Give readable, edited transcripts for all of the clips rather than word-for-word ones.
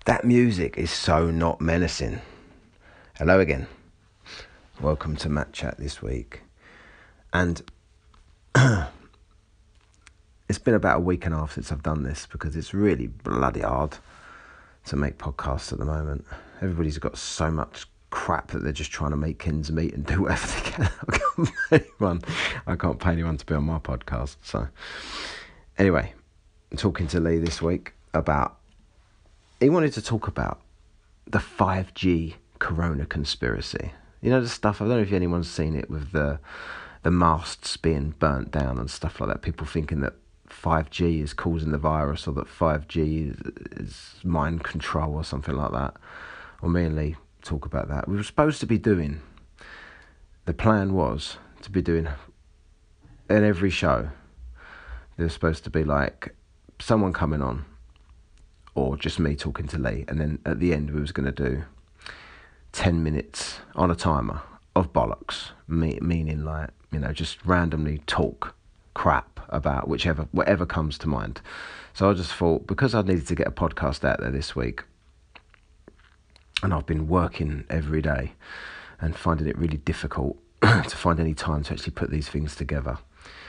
That music is so not menacing. Hello again. Welcome to Matt Chat this week. And it's been about a week and a half since I've done this because it's really bloody hard to make podcasts at the moment. Everybody's got so much crap that they're just trying to make ends meet and do whatever they can. I can't pay anyone to be on my podcast. So anyway, I'm talking to Lee this week about, he wanted to talk about the 5G Corona conspiracy. You know, the stuff, I don't know if anyone's seen it with the masts being burnt down and stuff like that. People thinking that 5G is causing the virus, or that 5G is mind control or something like that. Well, me and Lee talk about that. We were supposed to be doing, the plan was to be doing, in every show, there was supposed to be like someone coming on, or just me talking to Lee, and then at the end we was going to do 10 minutes on a timer of bollocks, meaning like, you know, just randomly talk crap about whatever comes to mind. So I just thought, because I needed to get a podcast out there this week, and I've been working every day and finding it really difficult to find any time to actually put these things together,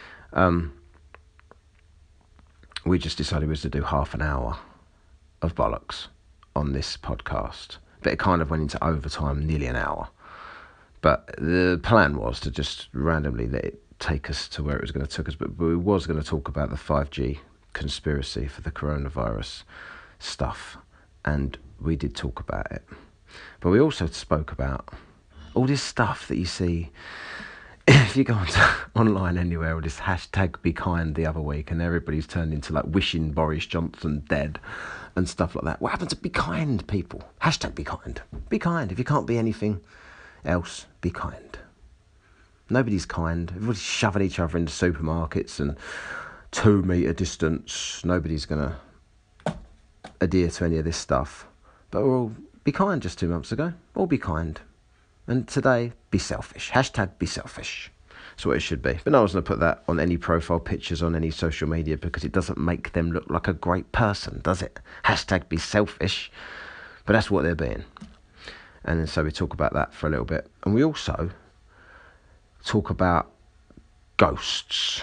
we just decided we was to do half an hour of bollocks on this podcast. But it kind of went into overtime, nearly an hour. But the plan was to just randomly let it take us to where it was going to take us. But we was going to talk about the 5G conspiracy for the coronavirus stuff. And we did talk about it. But we also spoke about all this stuff that you see. If you go online anywhere, with this hashtag Be Kind the other week, and everybody's turned into like wishing Boris Johnson dead and stuff like that. What happened to be kind, people? Hashtag Be Kind. Be kind. If you can't be anything else, be kind. Nobody's kind. Everybody's shoving each other into supermarkets and 2 metre distance. Nobody's going to adhere to any of this stuff. But we'll all be kind just 2 months ago. All be kind. And today, be selfish. Hashtag be selfish. That's what it should be. But no one's going to put that on any profile pictures on any social media because it doesn't make them look like a great person, does it? Hashtag be selfish. But that's what they're being. And so we talk about that for a little bit. And we also talk about ghosts.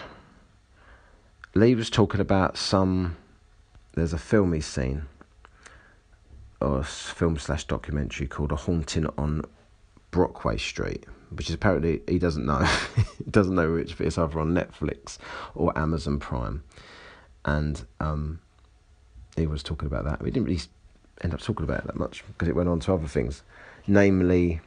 Lee was talking about there's a film he's seen, or a film/documentary called A Haunting on Brockway Street, which is apparently, he doesn't know. He doesn't know which, but it's either on Netflix or Amazon Prime. And he was talking about that. We didn't really end up talking about it that much because it went on to other things, namely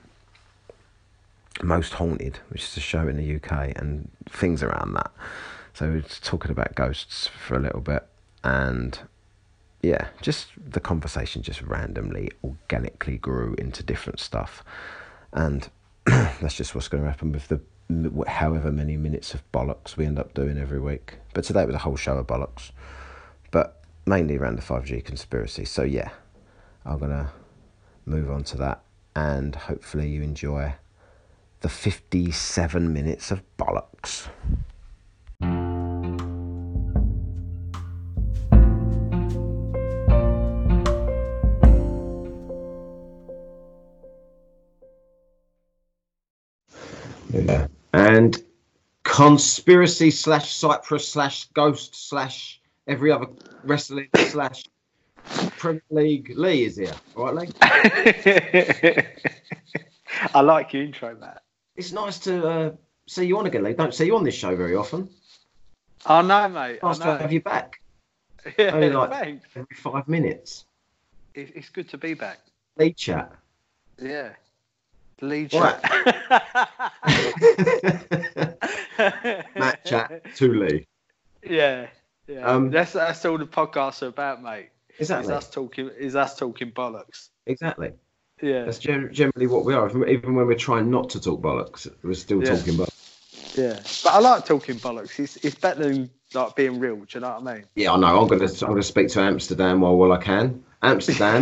Most Haunted, which is a show in the UK, and things around that. So we were talking about ghosts for a little bit, and yeah, just the conversation just randomly, organically grew into different stuff. And that's just what's going to happen with the however many minutes of bollocks we end up doing every week. But today was a whole show of bollocks, but mainly around the 5G conspiracy. So yeah, I'm going to move on to that, and hopefully you enjoy the 57 minutes of bollocks. Yeah. And conspiracy /Cyprus/ghost/ every other wrestling / Premier League. Lee is here. All right, Lee? I like your intro, Matt. It's nice to see you on again, Lee. Don't see you on this show very often. I know, mate. Nice to have you back. Yeah, only like thanks. every 5 minutes. It's good to be back. Lee chat. Yeah. Lee chat. Matt chat to Lee. Yeah. That's all the podcasts are about, mate. Exactly. Is us talking bollocks. Exactly. Yeah. That's generally what we are. Even when we're trying not to talk bollocks, we're still talking bollocks. Yeah. But I like talking bollocks. It's better than like being real. Do you know what I mean? Yeah, I know. I'm gonna speak to Amsterdam while I can. Amsterdam.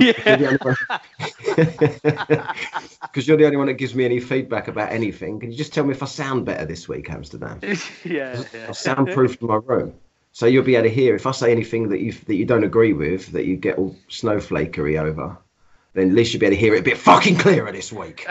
Because you're the only one that gives me any feedback about anything. Can you just tell me if I sound better this week, Amsterdam? Yeah. I've soundproofed my room. So you'll be able to hear if I say anything that you don't agree with, that you get all snowflakery over, then at least you'll be able to hear it a bit fucking clearer this week.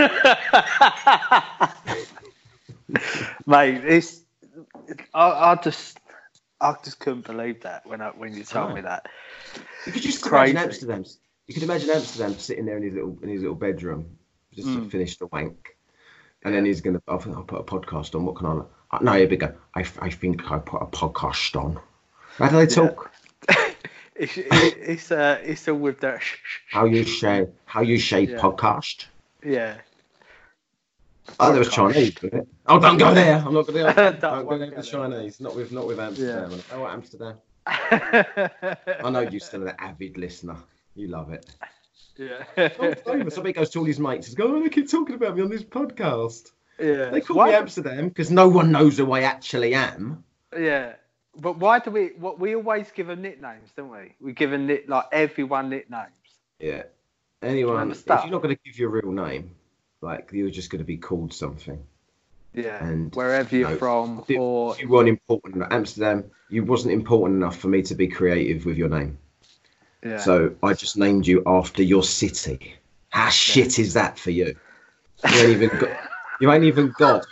Mate, I just couldn't believe that when you told me that. You could just Crazy. imagine Amsterdam. You could imagine Amsterdam sitting there in his little bedroom, just to finish the wank, and then he's gonna. I'll put a podcast on. What can I? No, he'll be going. I think I put a podcast on. How do they talk? It's all with that. How you say podcast? Yeah. Oh, there was Chinese, wasn't it? Oh, don't go there. I'm not going to. Don't go there with the Chinese. Not with Amsterdam. Yeah. Oh, Amsterdam. I know you're still an avid listener. You love it. Yeah. Somebody goes to all his mates and goes, "Oh, they keep talking about me on this podcast." Yeah. They call me Amsterdam because no one knows who I actually am. Yeah. But why do we always give them nicknames, don't we? We give them like everyone nicknames. Yeah. Anyone, if you're not going to give your real name, like you're just going to be called something. Yeah. And wherever you're from, or you weren't important enough. Amsterdam, you wasn't important enough for me to be creative with your name. Yeah. So I just named you after your city. How shit is that for you? You ain't even got. You ain't even got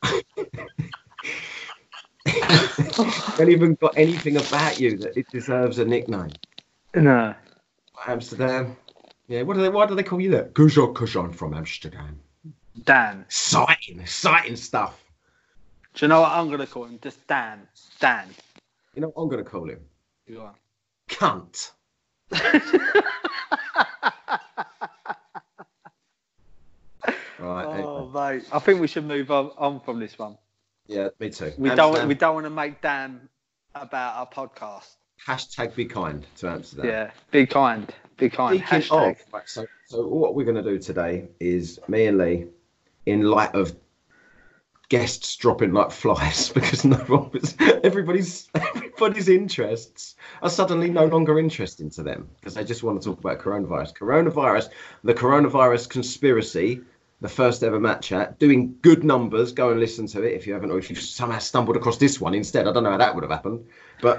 anything about you that it deserves a nickname. No. Amsterdam. Yeah, why do they call you that? Because I'm from Amsterdam. Dan. Exciting stuff. Do you know what I'm going to call him? Just Dan. Dan. You know what I'm going to call him? You are. Cunt. Right. Oh, mate. I think we should move on from this one. Yeah, me too. We don't want to make Dan about our podcast. Hashtag be kind to Amsterdam. Yeah, be kind. Be kind. Hashtag. Right, so what we're going to do today is me and Lee, in light of guests dropping like flies because everybody's interests are suddenly no longer interesting to them because they just want to talk about coronavirus, the coronavirus conspiracy, the first ever match chat, doing good numbers. Go and listen to it if you haven't, or if you've somehow stumbled across this one instead. I don't know how that would have happened, but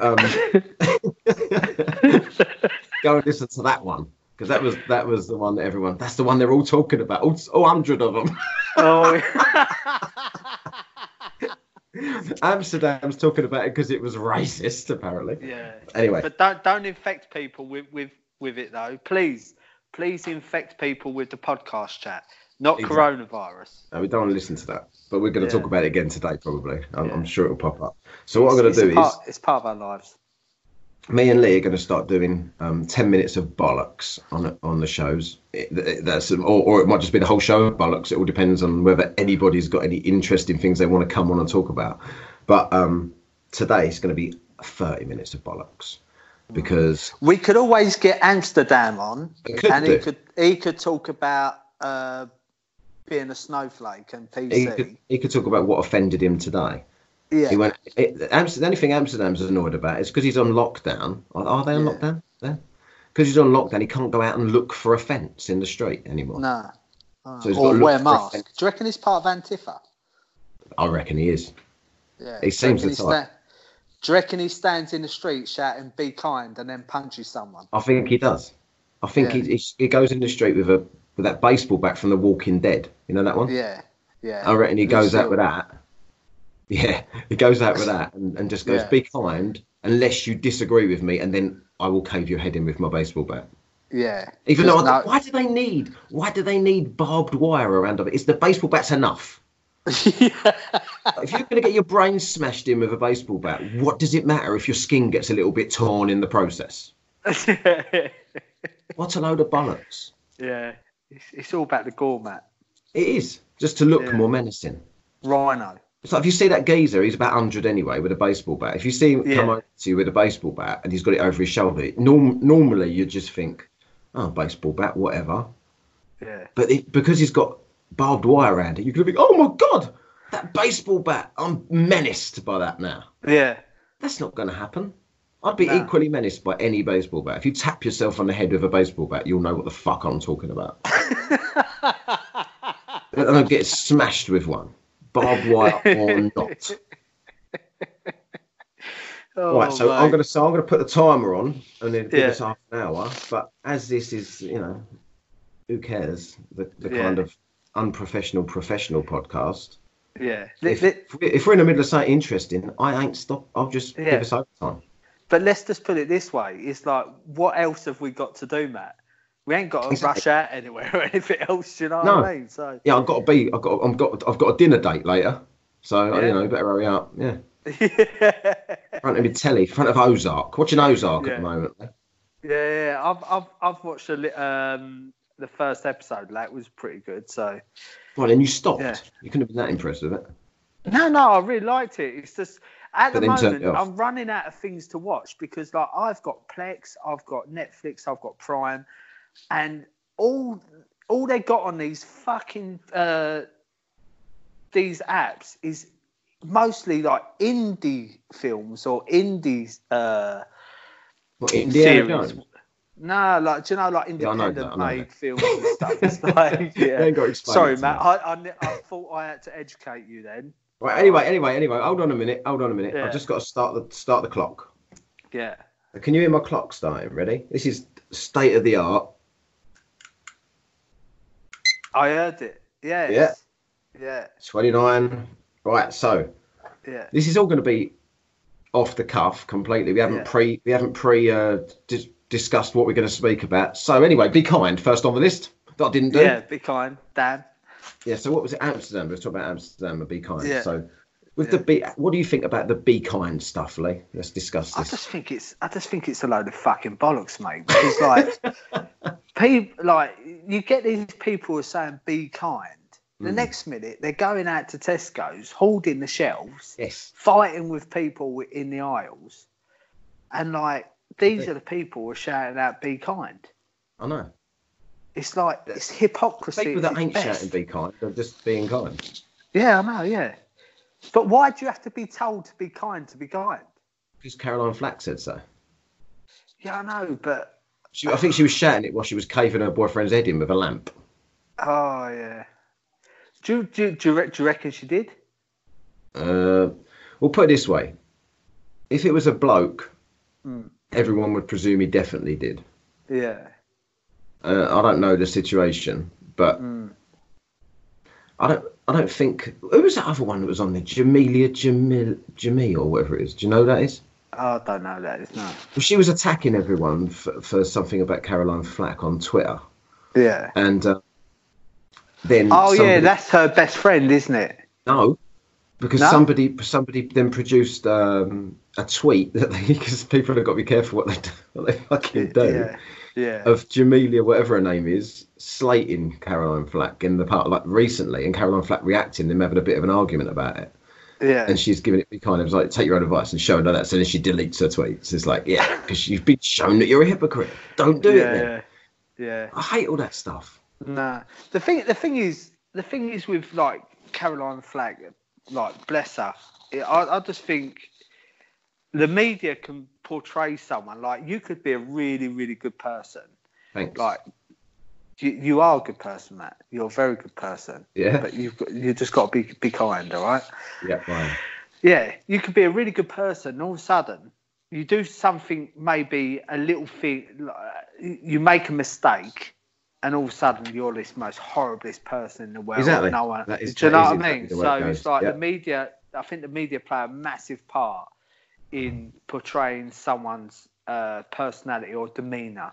go and listen to that one because that was the one that everyone. That's the one they're all talking about. All 100 of them. Oh. Amsterdam's talking about it because it was racist, apparently. Yeah. Anyway, but don't infect people with it though. Please infect people with the podcast chat. Not coronavirus. No, we don't want to listen to that. But we're going to talk about it again today, probably. I'm sure it'll pop up. So what I'm going to do is... It's part of our lives. Me and Lee are going to start doing 10 minutes of bollocks on the shows. Or it might just be the whole show of bollocks. It all depends on whether anybody's got any interesting things they want to come on and talk about. But today it's going to be 30 minutes of bollocks. Because... We could always get Amsterdam on. He could talk about... being a snowflake and PC. He could talk about what offended him today. Yeah. He went. The only thing Amsterdam's annoyed about is because he's on lockdown. Are they on lockdown? Then, because he's on lockdown, he can't go out and look for a fence in the street anymore. No. So he's or got to wear a mask. Do you reckon he's part of Antifa? I reckon he is. Yeah. He seems the type. Do you reckon he stands in the street shouting "Be kind" and then punches someone? I think he does. I think he goes in the street with that baseball bat from The Walking Dead. You know that one? Yeah, yeah. I reckon he goes out with that. Yeah, he goes out with that and just goes, "Be kind, unless you disagree with me, and then I will cave your head in with my baseball bat." Yeah. Even though, why do they need barbed wire around it? Is the baseball bat's enough? If you're going to get your brain smashed in with a baseball bat, what does it matter if your skin gets a little bit torn in the process? What a load of bollocks. Yeah. It's all about the gourmet. It is, just to look more menacing. Rhino. It's like if you see that geezer, he's about 100 anyway with a baseball bat. If you see him come over to you with a baseball bat and he's got it over his shoulder, normally you just think, oh, baseball bat, whatever. Yeah. But because he's got barbed wire around it, you could think, oh my God, that baseball bat, I'm menaced by that now. Yeah. That's not going to happen. I'd be equally menaced by any baseball bat. If you tap yourself on the head with a baseball bat, you'll know what the fuck I'm talking about. And I'll get smashed with one, barbed wire or not. Oh, right, so mate. I'm gonna put the timer on and then give us half an hour. But as this is, who cares? The kind of unprofessional professional podcast. Yeah. If we're in the middle of something interesting, I ain't stop. I'll just give us overtime. But let's just put it this way: it's like, what else have we got to do, Matt? We ain't got to rush out anywhere or anything else. You know what I mean? So yeah, I've got a dinner date later, so better hurry up. Yeah. Front of me telly, front of Ozark. Watching Ozark at the moment. Yeah. I've watched the first episode. That was pretty good. So. Well, then you stopped. Yeah. You couldn't have been that impressed with it. No, I really liked it. It's just at the moment I'm running out of things to watch because like I've got Plex, I've got Netflix, I've got Prime, and all they got on these fucking these apps is mostly like indie films or indie series. No, like, do you know, like independent made films and stuff. It's like, sorry, Matt. I thought I had to educate you then. Right. Anyway. Hold on a minute. Yeah. I've just got to start the clock. Yeah. Can you hear my clock starting? Ready? This is state of the art. I heard it. Yes. Yeah. 29. Right. So. Yeah. This is all going to be off the cuff completely. We haven't discussed what we're going to speak about. So anyway, Be Kind, first on the list that I didn't do. Yeah, Be Kind, Dan. Yeah, so what was it? Amsterdam. Let's talk about Amsterdam and Be Kind. Yeah. So what do you think about the Be Kind stuff, Lee? Let's discuss this. I just think it's a load of fucking bollocks, mate. Because like you get these people who are saying Be Kind. The next minute they're going out to Tesco's, holding the shelves, fighting with people in the aisles, and like these are the people who are shouting out Be Kind. I know. It's like it's hypocrisy. People that ain't shouting Be Kind, they're just being kind. Yeah, I know. Yeah, but why do you have to be told to be kind to be kind? Because Caroline Flack said so. Yeah, I know, but I think she was shouting it while she was caving her boyfriend's head in with a lamp. Oh yeah. Do you reckon she did? We'll put it this way: if it was a bloke, everyone would presume he definitely did. Yeah. I don't know the situation, but I don't think. Who was that other one that was on there? Jamil, or whatever it is. Do you know who that is? Oh, I don't know who that is. No. Well, she was attacking everyone for something about Caroline Flack on Twitter. Yeah. And then. Oh yeah, that's her best friend, isn't it? No, because somebody then produced a tweet that because people have got to be careful what they fucking do. Yeah. Yeah. Of Jamelia, whatever her name is, slating Caroline Flack in the part like recently, and Caroline Flack reacting, them having a bit of an argument about it. Yeah. And she's giving it kind of like, take your own advice and showing her that. So then she deletes her tweets. It's like, yeah, because you've been shown that you're a hypocrite. Don't do it then. Yeah. I hate all that stuff. Nah. The thing is with like Caroline Flack, like bless her. I just think the media can portray someone like you could be a really, really good person. Thanks. Like you are a good person, Matt. You're a very good person. Yeah. But you just got to be kind, all right? Yeah, fine. Yeah, you could be a really good person, and all of a sudden you do something, maybe a little thing, you make a mistake, and all of a sudden you're this most horriblest person in the world. Exactly. No one. Do you know what I mean? So it's like the media. I think the media play a massive part in portraying someone's personality or demeanour.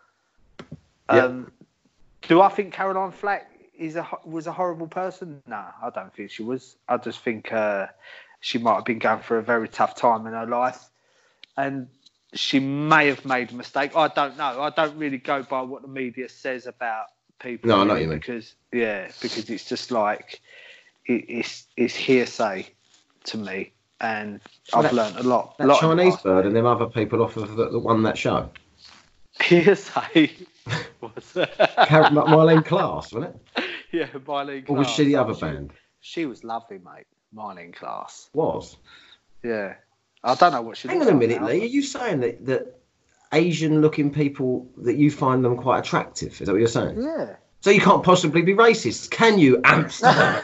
Do I think Caroline Flack was a horrible person? No, I don't think she was. I just think she might have been going through a very tough time in her life, and she may have made a mistake. I don't know. I don't really go by what the media says about people. No, I know what you mean. Because it's just like it's hearsay to me. And I've learned a lot. That Chinese bird and them other people off of the won that show. Hearsay. What's that? Marlene Klaas, wasn't it? Yeah, Marlene Klaas. Or was she the other band? She was lovely, mate. Marlene Klaas. Was? Yeah. I don't know what she Hang on a minute, Lee. Are you saying that Asian-looking people, that you find them quite attractive? Is that what you're saying? Yeah. So you can't possibly be racist, can you, Amsterdam?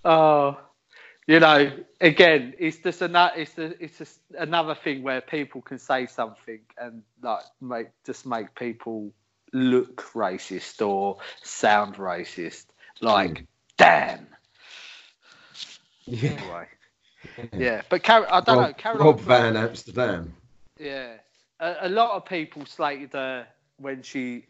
Oh, you know, again, it's just another thing where people can say something and like make people look racist or sound racist. Like, damn. Yeah. Anyway, yeah. But I don't know. Caroline Rob Flack, Van Amsterdam. yeah. A lot of people slated her when she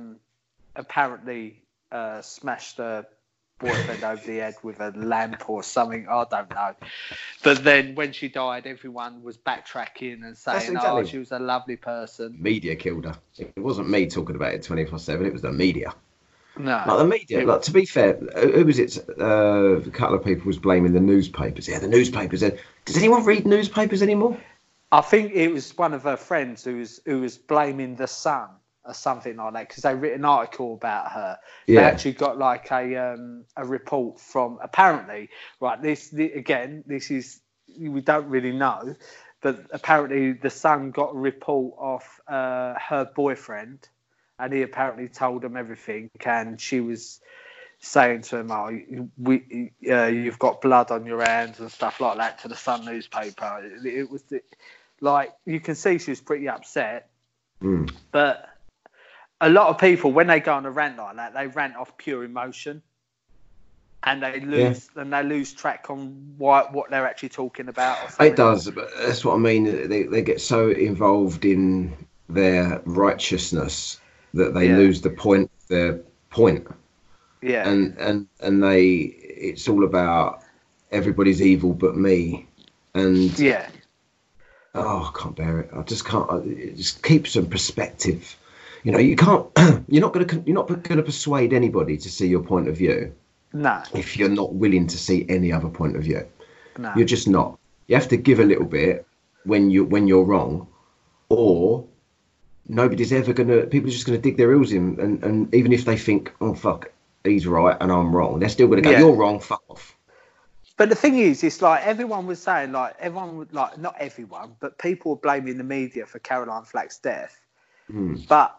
apparently smashed her boyfriend over the head with a lamp or something. I don't know. But then when she died, everyone was backtracking and saying, exactly. "Oh, she was a lovely person." Media killed her. It wasn't me talking about it 24/7. It was the media. No, Like the media. Like, to be fair, who was it? A couple of people was blaming the newspapers. Yeah, the newspapers. Does anyone read newspapers anymore? I think it was one of her friends who was blaming the Sun or something like that because they wrote an article about her. Yeah. They actually got like a report from apparently this is we don't really know, but apparently the Sun got a report off her boyfriend, and he apparently told them everything, and she was saying to him, "Oh, you've got blood on your hands" and stuff like that to the Sun newspaper. It was like, you can see she was pretty upset, but a lot of people, when they go on a rant like that, they rant off pure emotion, and they lose track on what they're actually talking about. Or something. It does, but that's what I mean. They get so involved in their righteousness that they lose the point. Their point. Yeah. And it's all about everybody's evil but me, and yeah. Oh, I can't bear it. I just can't. It just keeps some perspective. You know, you can't. You're not going to persuade anybody to see your point of view. No. If you're not willing to see any other point of view, no. You're just not. You have to give a little bit when you're wrong, or nobody's ever gonna. People are just going to dig their heels in, and even if they think, oh fuck, he's right and I'm wrong, they're still going to go, you're wrong, fuck off. But the thing is, it's like everyone was saying, like everyone would like, not everyone, but people were blaming the media for Caroline Flack's death. But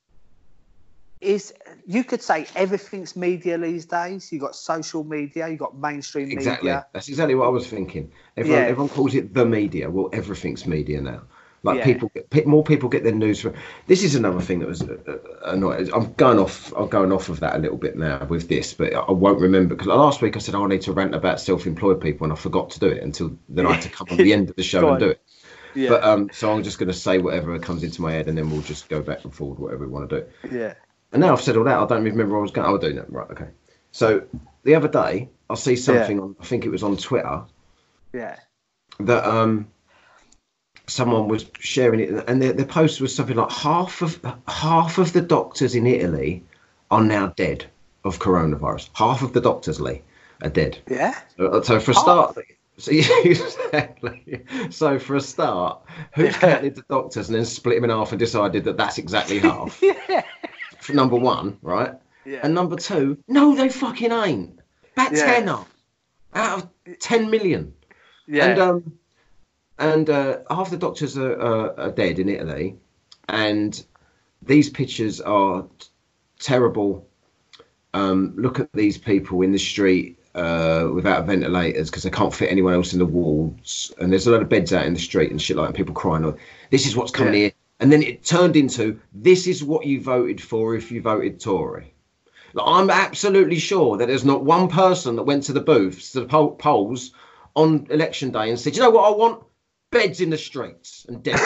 you could say everything's media these days. You got social media, you got mainstream media. That's exactly what I was thinking. Everyone calls it the media. Well, everything's media now. Like more people get their news from. This is another thing that was annoying. I'm going off of that a little bit now with this, but I won't remember because last week I said I need to rant about self-employed people, and I forgot to do it until then. I had to come on the end of the show and do it. Yeah. But so I'm just going to say whatever comes into my head, and then we'll just go back and forward whatever we want to do. Yeah. And now I've said all that, I don't even remember where I was going. I was doing that. Right. Okay. So the other day I see something on. I think it was on Twitter. Yeah. That someone was sharing it, and the post was something like half of the doctors in Italy are now dead of coronavirus. Half of the doctors, Lee, are dead. Yeah. So for a start, exactly. So for a start, who's counted the doctors and then split them in half and decided that that's exactly half? For number one, right? Yeah. And number two, no, they fucking ain't. About 10 out of 10 million. Yeah. And half the doctors are dead in Italy, and these pictures are terrible. Look at these people in the street without ventilators because they can't fit anyone else in the wards, and there's a lot of beds out in the street and shit like that, and people crying. Oh, this is what's coming here, and then it turned into this is what you voted for if you voted Tory. Like, I'm absolutely sure that there's not one person that went to the booths, to the polls on election day and said, you know what I want? Beds in the streets and death.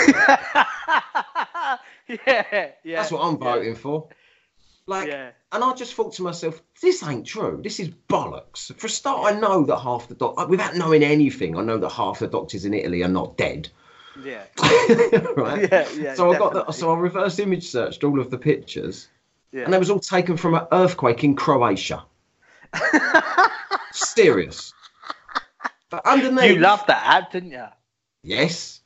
yeah. That's what I'm voting for. And I just thought to myself, this ain't true. This is bollocks. For a start, I know that half the without knowing anything, I know that half the doctors in Italy are not dead. Yeah. Right. Yeah. So I got that. So I reverse image searched all of the pictures, and they was all taken from an earthquake in Croatia. Serious. But underneath, you loved that app, didn't you? Yes.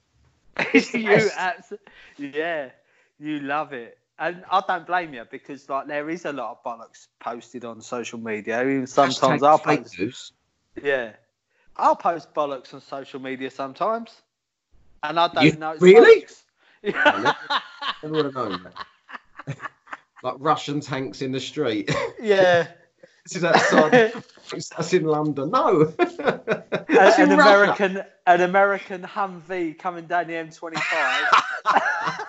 You love it. And I don't blame you because like there is a lot of bollocks posted on social media. Even sometimes I'll post news. Yeah. I'll post bollocks on social media sometimes. And I don't know it's really? Bollocks. I would have known that. Like Russian tanks in the street. Yeah. This is outside. That's in London. No. That's an in Russia. American Humvee coming down the M25.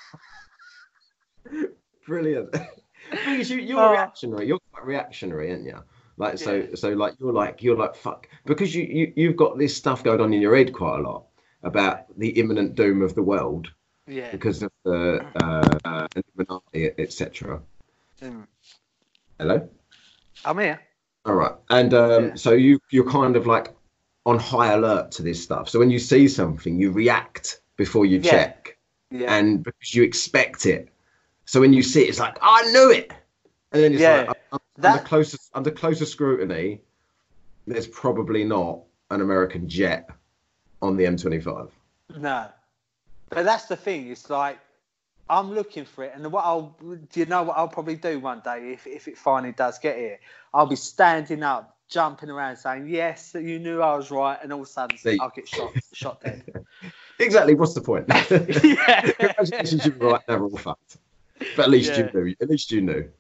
Brilliant. Because you're reactionary. You're quite reactionary, aren't you? Like so like you're like fuck, because you've got this stuff going on in your head quite a lot about the imminent doom of the world. Yeah. Because of the Illuminati, etc. Hello. I'm here. All right, and so you're kind of like on high alert to this stuff. So when you see something, you react before you check, and because you expect it. So when you see it, it's like, oh, I knew it, and then it's like under closer scrutiny, there's probably not an American jet on the M25. No, but that's the thing. It's like I'm looking for it, and what I'll probably do one day if it finally does get here. I'll be standing up, jumping around, saying, "Yes, you knew I was right," and all of a sudden I'll get shot dead. Exactly. What's the point? Yeah. Congratulations, you were right. They're all fucked. But at least you knew. At least you knew.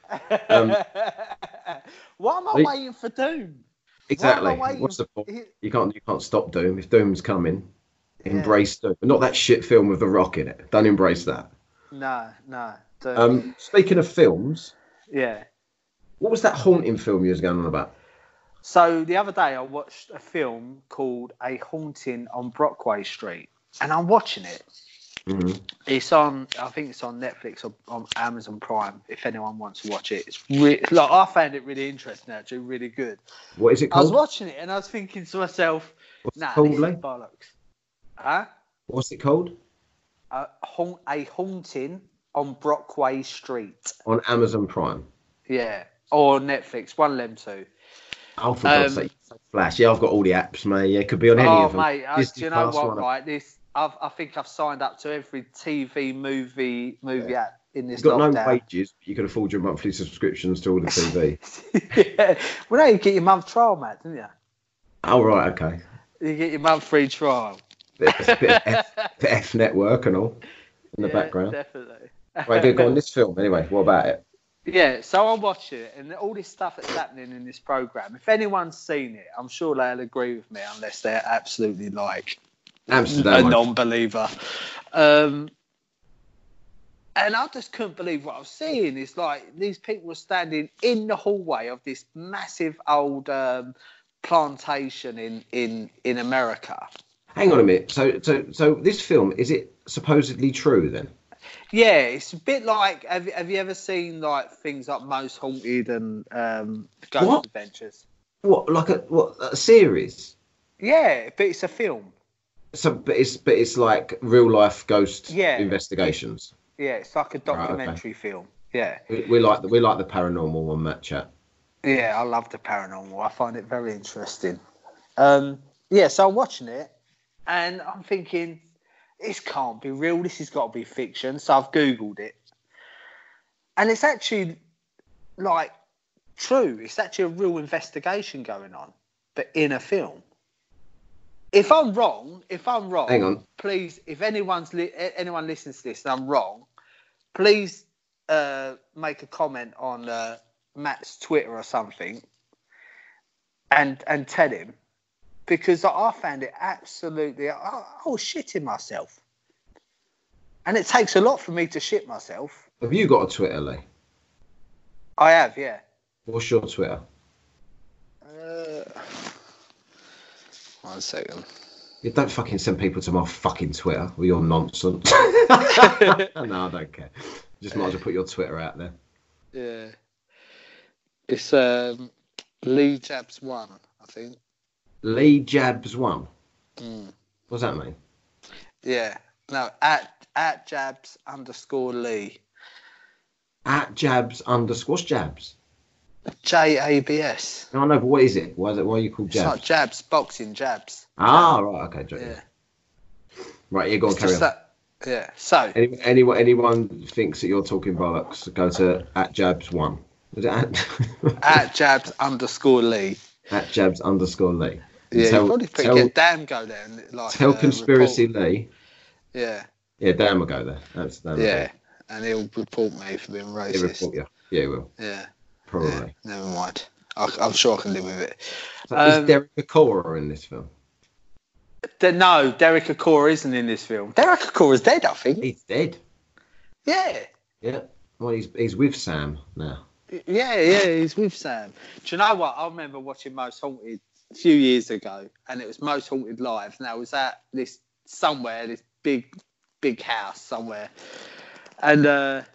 What am I waiting for Doom? Exactly. What's the point? You can't stop Doom. If Doom's coming, embrace Doom. But not that shit film with The Rock in it. Don't embrace that. No. Speaking of films. Yeah. What was that haunting film you was going on about? So the other day I watched a film called A Haunting on Brockway Street, and I'm watching it. Mm-hmm. It's on, I think it's on Netflix or on Amazon Prime. If anyone wants to watch it, it's I found it really interesting. Actually, really good. What is it called? I was watching it and I was thinking to myself, What's it called, this is bollocks. Huh? What's it called? A Haunting on Brockway Street. On Amazon Prime. Yeah, or Netflix. One of them two. Oh, for God's sake, Flash. Yeah, I've got all the apps, mate. Yeah, it could be on any of them. Oh, mate, do you know what? Right, I think I've signed up to every TV movie app in this. You've got no wages, but you can afford your monthly subscriptions to all the TV. Yeah. Well, now you get your month trial, Matt, didn't you? Oh, right, okay. You get your month free trial. Bit of F Network and all in the background. Definitely. Right, go on this film anyway. What about it? Yeah, so I watch it, and all this stuff that's happening in this program. If anyone's seen it, I'm sure they'll agree with me, unless they're absolutely like Amsterdam, a non-believer. And I just couldn't believe what I was seeing. It's like these people were standing in the hallway of this massive old plantation in America. Hang on a minute. So this film, is it supposedly true then? Yeah, it's a bit like. Have you ever seen like things like Most Haunted and Ghost Adventures? What, like a series? Yeah, but it's a film. So, but it's like real life ghost investigations. Yeah, it's like a documentary film. Yeah, we like the paranormal on that chat. Yeah, I love the paranormal. I find it very interesting. So I'm watching it, and I'm thinking, this can't be real. This has got to be fiction. So I've Googled it, and it's actually like true. It's actually a real investigation going on, but in a film. If I'm wrong, hang on. Please, if anyone listens to this and I'm wrong, please make a comment on Matt's Twitter or something, and tell him, because I found it absolutely. I was shitting myself, and it takes a lot for me to shit myself. Have you got a Twitter, Lee? I have, yeah. What's your Twitter? 1 second. You don't fucking send people to my fucking Twitter with your nonsense. No, I don't care. Just might as well put your Twitter out there. Yeah. It's Lee Jabs 1, I think. Lee Jabs 1? Mm. What does that mean? Yeah. No, at Jabs _Lee. At Jabs _ what's Jabs? JABS. No, I know, but what is it? Why are you called Jabs? It's like Jabs, boxing, Jabs. Ah, right, okay. Yeah. Right, you go on, carry on. Yeah, so... Anyone thinks that you're talking bollocks, go to @Jabs1. Is it at Jabs _Lee. At Jabs _ Lee. Yeah, you probably get Dan go there and like tell Conspiracy report. Lee. Yeah. Yeah, Dan will go there. That's Dan. Yeah, and he'll report me for being racist. He'll report you. Yeah, he will. Yeah. probably. Yeah, never mind. I'm sure I can live with it. So is Derek Acora in this film? No, Derek Acora isn't in this film. Derek Acora's dead, I think. He's dead. Yeah. Yeah. Well, he's with Sam now. Yeah, he's with Sam. Do you know what? I remember watching Most Haunted a few years ago, and it was Most Haunted Live. And I was at this big house somewhere, and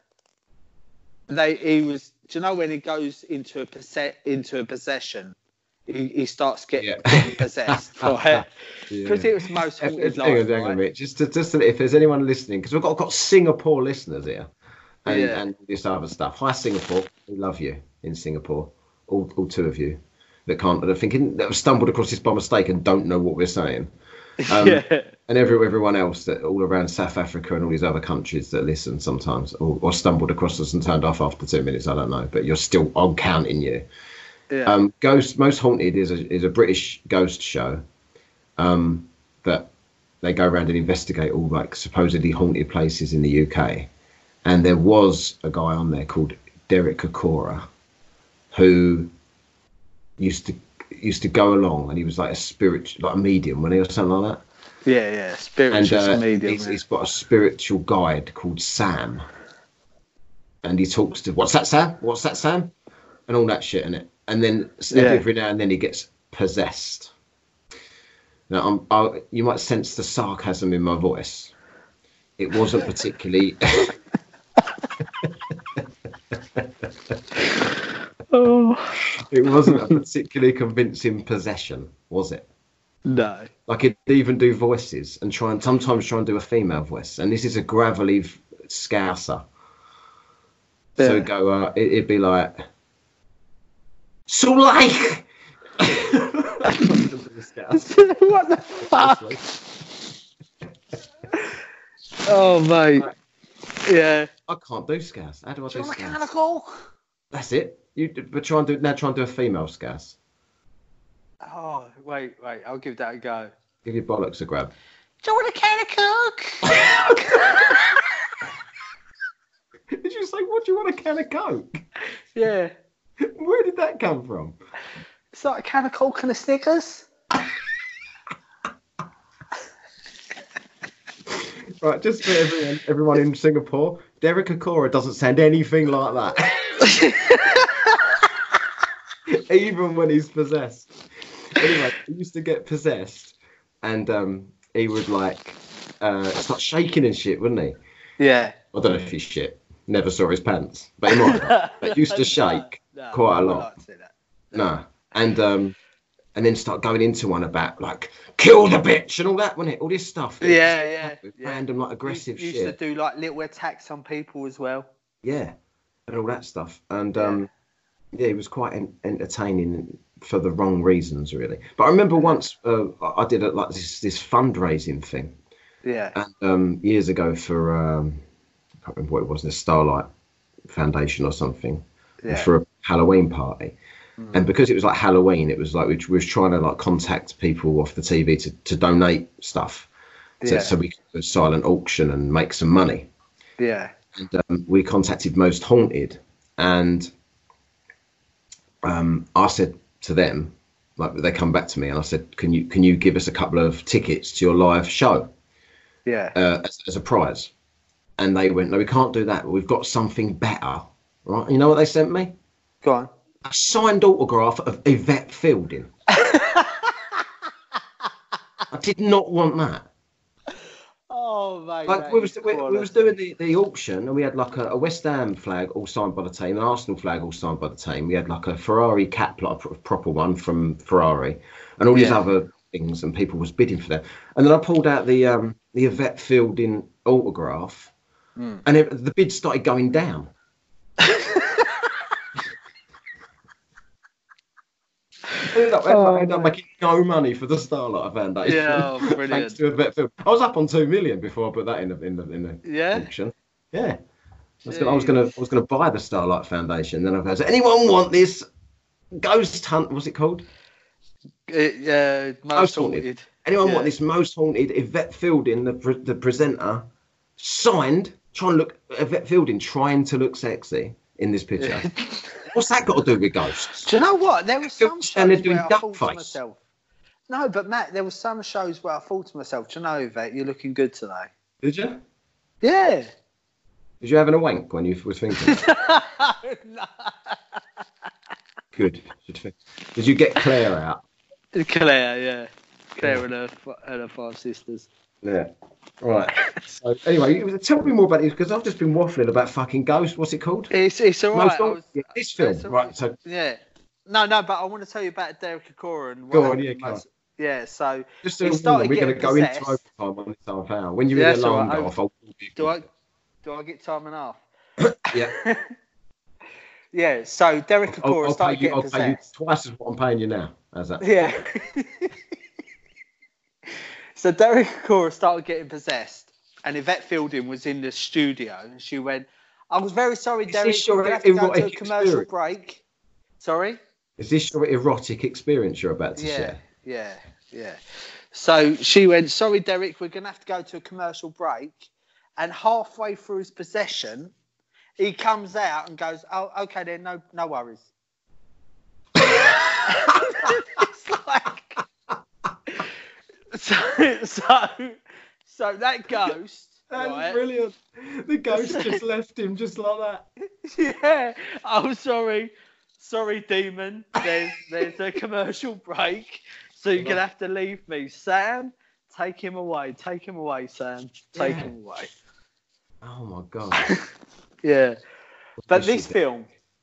he was. Do you know when he goes into a possession, he starts getting possessed, right? Because it was Most Haunted Live. Hang on a minute. Just if there's anyone listening, because we've got Singapore listeners here. And this other stuff. Hi, Singapore. We love you in Singapore. All two of you that have stumbled across this by mistake and don't know what we're saying. And everyone else that all around South Africa and all these other countries that listen sometimes or stumbled across us and turned off after 2 minutes. I don't know, but I'm counting you. Yeah. Most Haunted is a British ghost show that they go around and investigate all like supposedly haunted places in the UK. And there was a guy on there called Derek Acora who used to go along, and he was like a medium, wasn't he, or something like that? Yeah, spiritual medium. He's got a spiritual guide called Sam, and he talks to what's that, Sam, and all that shit in it. And then every now and then he gets possessed. Now you might sense the sarcasm in my voice. It wasn't particularly. It wasn't a particularly convincing possession, was it? No. Like he'd even do voices and sometimes try and do a female voice, and this is a gravelly Scouser. Yeah. So it'd be like, so like. What the fuck? Oh mate. Yeah. I can't do Scouse. How do I do Scouse? Mechanical. That's it. But try and do a female Scouse. Oh wait, I'll give that a go. Give your bollocks a grab. Do you want a can of Coke? Did you say, what do you want, a can of Coke? Yeah. Where did that come from? It's like a can of Coke and a Snickers. Right, just for everyone in Singapore, Derek Acora doesn't sound anything like that. Even when he's possessed. Anyway, he used to get possessed, and he would start shaking and shit, wouldn't he? Yeah. I don't know if he's shit. Never saw his pants, but he might have. But used to shake quite a lot. No. And then start going into one about like kill the bitch and all that, wasn't it? All this stuff. Yeah. Random aggressive shit. Used to do little attacks on people as well. Yeah, and all that stuff. And it was quite entertaining for the wrong reasons, really. But I remember once I did this fundraising thing. Yeah. And years ago for I can't remember what it was, the Starlight Foundation or something, for a Halloween party. And because it was like Halloween, it was like we was trying to contact people off the TV to donate stuff, so we could do a silent auction and make some money. Yeah. And we contacted Most Haunted, and I said to them, they come back to me, and I said, can you give us a couple of tickets to your live show? Yeah. As a prize. And they went, no, we can't do that. We've got something better, right? You know what they sent me? Go on. A signed autograph of Yvette Fielding. I did not want that. Oh, mate. We was doing the auction, and we had a West Ham flag all signed by the team, an Arsenal flag all signed by the team. We had a Ferrari cap, a proper one from Ferrari, and all these other things, and people was bidding for them. And then I pulled out the Yvette Fielding autograph, and the bid started going down. I ended up making no money for the Starlight Foundation. Yeah, brilliant. Thanks to Yvette Fielding. I was up on 2 million before I put that in the auction. Yeah. I was gonna buy the Starlight Foundation. Then I goes, anyone want this ghost hunt? What's it called? Most Haunted. Anyone want this Most Haunted Yvette Fielding, the presenter, signed? Yvette Fielding trying to look sexy in this picture. What's that got to do with ghosts? Do you know what? There was some Stand there shows doing where I duck thought to face. myself. No, but Matt, there was some shows where I thought to myself, do you know, Yvette, you're looking good today. Did you? Yeah. Was you having a wank when you were thinking? No. Good. Did you get Claire out? Claire, yeah. Claire and her 5 sisters. Yeah. Right. So anyway, tell me more about this because I've just been waffling about fucking ghosts. What's it called? It's all right. Yeah, this film, right? So yeah. No, but I want to tell you about Derek Akora and go on, yeah, go on. Yeah, so Just he started we're going to getting go into possessed. overtime on this half hour. When you hear the alarm go off, I'll do I get time and a half? Yeah. Yeah, so Derek Akora started getting possessed. I'll pay you twice as what I'm paying you now. How's that? Yeah. So Derek Akora started getting possessed, and Yvette Fielding was in the studio, and she went, "I was very sorry, Derek. We're going to have to go to a commercial break." Sorry? Is this your erotic experience you're about to share? Yeah. So she went, "Sorry, Derek, we're going to have to go to a commercial break." And halfway through his possession, he comes out and goes, "Oh, okay then, no worries." It's like, so that ghost. That's right? brilliant. The ghost just left him just like that. Yeah. Oh, sorry, demon. There's a commercial break, so you're gonna have to leave me, Sam. Take him away, Sam. Take him away. Oh my god. Yeah. But this film,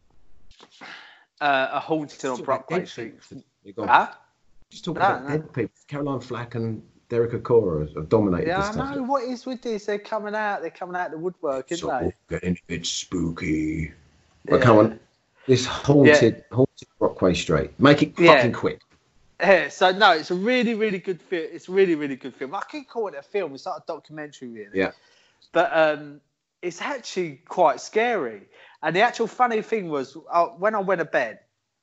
A Haunting on Brockway Street. Just talking about dead people. Caroline Flack and Derek Akora have dominated this stuff. Yeah, I know. What is with this? They're coming out the woodwork, isn't they? Getting a bit spooky. But come on. This haunted Brockway Street. Make it fucking quick. Yeah, so no, it's a really, really good film. It's a really, really good film. I could call it a film. It's like a documentary, really. Yeah. But it's actually quite scary. And the actual funny thing was, when I went to bed,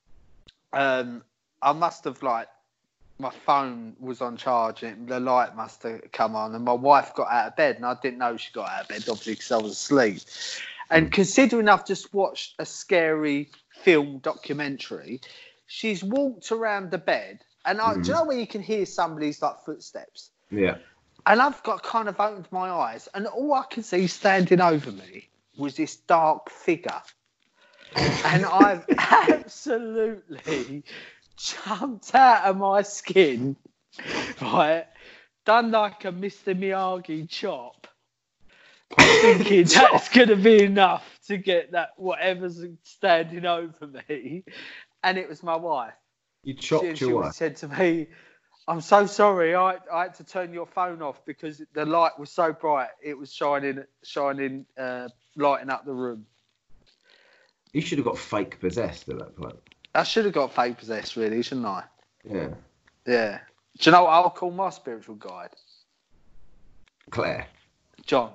I must have my phone was on charge and the light must have come on, and my wife got out of bed, and I didn't know she got out of bed, obviously, because I was asleep. And considering I've just watched a scary film documentary, she's walked around the bed, and do you know where you can hear somebody's footsteps? Yeah. And I've got kind of opened my eyes, and all I could see standing over me was this dark figure. And I've absolutely jumped out of my skin, right? Done like a Mr. Miyagi chop, thinking that's going to be enough to get that whatever's standing over me. And it was my wife. You chopped your wife? She said to me, "I'm so sorry. I had to turn your phone off because the light was so bright. It was shining, lighting up the room." You should have got fake possessed at that point. I should have got fake possessed, really, shouldn't I? Yeah. Yeah. Do you know what I'll call my spiritual guide? Claire. John.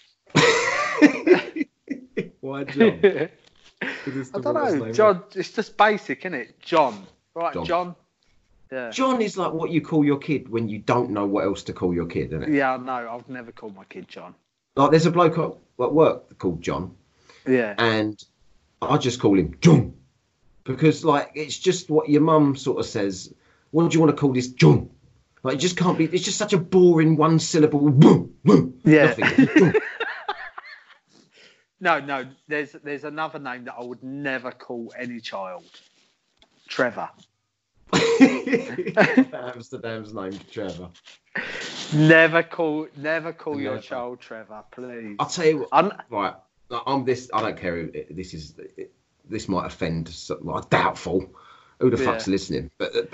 Why John? I don't know. John, it's just basic, isn't it? John. Right, John. Yeah. John is like what you call your kid when you don't know what else to call your kid, isn't it? Yeah, no, I've never called my kid John. Like, there's a bloke at work called John. Yeah. And I just call him John. Because, it's just what your mum sort of says. What do you want to call this? John. It just can't be. It's just such a boring one syllable. Yeah. Nothing. No. There's another name that I would never call any child. Trevor. Amsterdam's named Trevor. Never call your child Trevor, please. I'll tell you what. Right. I'm this. I don't care. This is. This might offend. Doubtful. Who the fuck's listening? But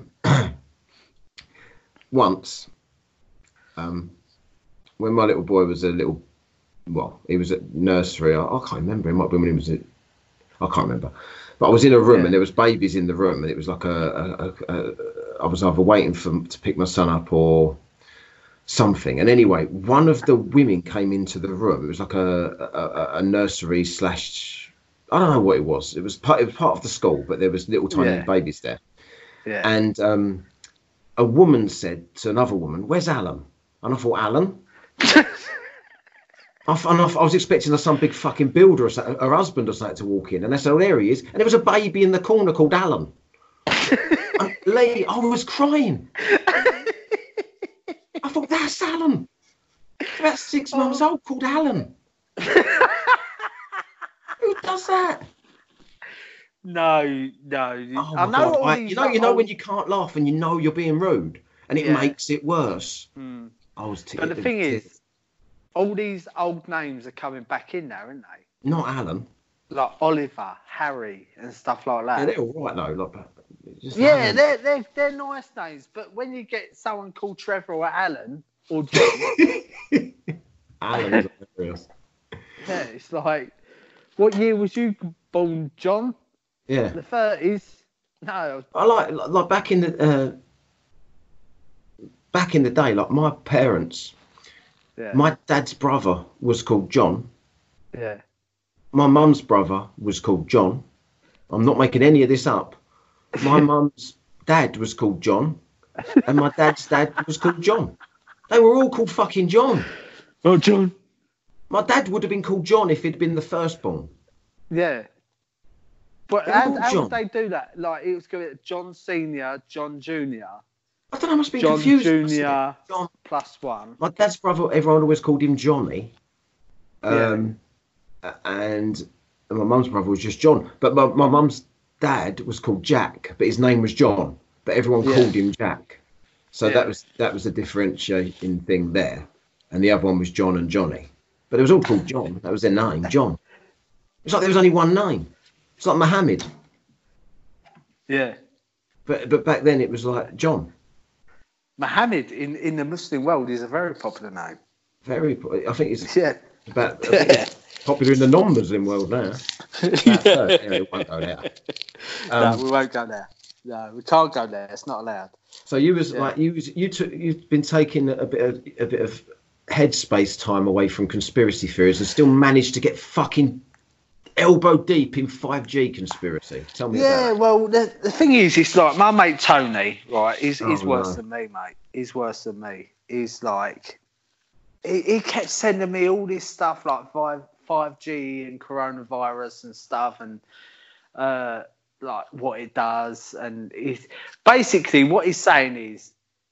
once, when my little boy was he was at nursery. I can't remember. It might be when he was at. I can't remember. But I was in a room and there was babies in the room, and it was like I was either waiting to pick my son up or something. And anyway, one of the women came into the room. It was like a nursery / I don't know what it was. It was part of the school, but there was little tiny babies there. Yeah. And a woman said to another woman, "Where's Alan?" And I thought, Alan? I was expecting some big fucking builder or something, her husband or something to walk in, and I said, "Oh, there he is," and there was a baby in the corner called Alan. And Lee, I was crying. I thought, that's Alan. He's about 6 months old, called Alan. Who does that? No. Oh I my know God. all these. You know when you can't laugh and you know you're being rude, and it Yeah. makes it worse. Mm. I was. But the thing is, all these old names are coming back in now, aren't they? not Alan. Like Oliver, Harry, and stuff like that. Yeah, they're all right though. Like, just Yeah, Alan. they're nice names. But when you get someone called Trevor or Alan or John, Alan is hilarious. yeah, it's like, what year was you born, John? Yeah. The 30s? No. I like back in the day, like my parents, Yeah. my dad's brother was called John. Yeah. My mum's brother was called John. I'm not making any of this up. My mum's dad was called John, and my dad's dad was called John. They were all called fucking John. Oh, John. My dad would have been called John if he'd been the firstborn. Yeah. But They were how called would John. they do that? Like, it was going to John Senior, John Junior, I don't know, I must be John confused. Junior John. +1. My dad's brother, everyone always called him Johnny. Yeah. And my mum's brother was just John. But my mum's dad was called Jack, but his name was John. But everyone called him Jack. So Yeah. that was a differentiating thing there. And the other one was John and Johnny. But it was all called John. That was their name, John. It's like there was only one name. It's like Muhammad. Yeah. But back then it was like John. Muhammad in the Muslim world is a very popular name. I think it's Yeah. about I think it's popular in the non-Muslim world now. Yeah, we won't go there. No, we won't go there. No, we can't go there. It's not allowed. So you've been taking a bit of headspace time away from conspiracy theories and still managed to get fucking elbow deep in 5G conspiracy. Tell me about it. Well, the thing is, it's like my mate Tony, right? He's Oh, worse no. than me, mate. He's worse than me. He's like, he kept sending me all this stuff like 5G and coronavirus and stuff, and like what it does, and he's basically what he's saying is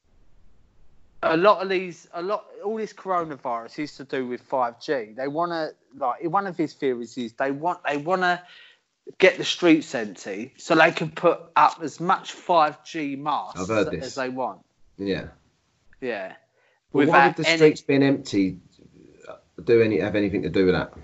all this coronavirus is to do with 5G. They want to, like, one of his theories is they want to get the streets empty so they can put up as much 5G masts I've heard this. as they want. Yeah. Yeah. Well, why would the any- streets being empty have anything to do with that?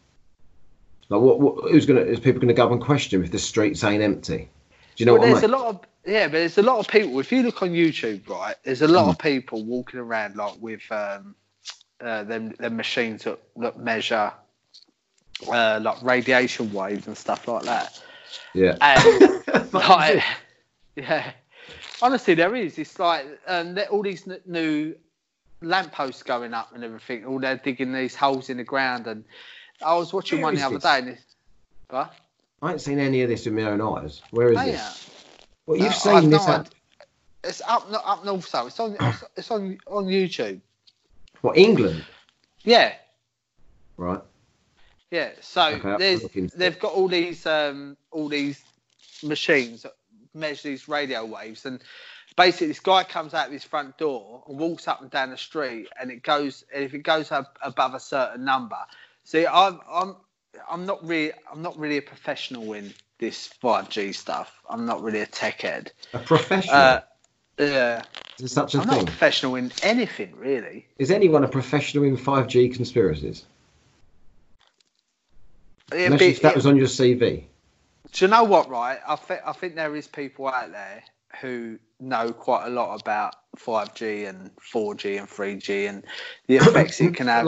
Like, is people going to go and question if the streets ain't empty? Do you know what I mean? There's a lot of people. If you look on YouTube, right, there's a lot of people walking around like with them machines that measure like radiation waves and stuff like that. Yeah. And like, yeah, honestly, there is. It's like all these new lampposts going up and everything. All they're digging these holes in the ground. And I was watching Where one is the other this? day. And what? I ain't seen any of this with my own eyes. Where is Oh, this? yeah. Well, you've I've seen this. no idea. It's up north, so it's on YouTube. What, England? Yeah, Right. yeah. So Okay, I'll look into it. they've got all these machines that measure these radio waves, and basically this guy comes out this front door and walks up and down the street, and if it goes up above a certain number. See, I'm not really a professional in this 5G stuff. I'm not really a tech head. A professional. Yeah. Is there such a I'm not a thing? professional in anything, really. Is anyone a professional in 5G conspiracies? Unless if that was on your CV. Do you know what, right? I think there is people out there who know quite a lot about 5G and 4G and 3G and the effects it can have.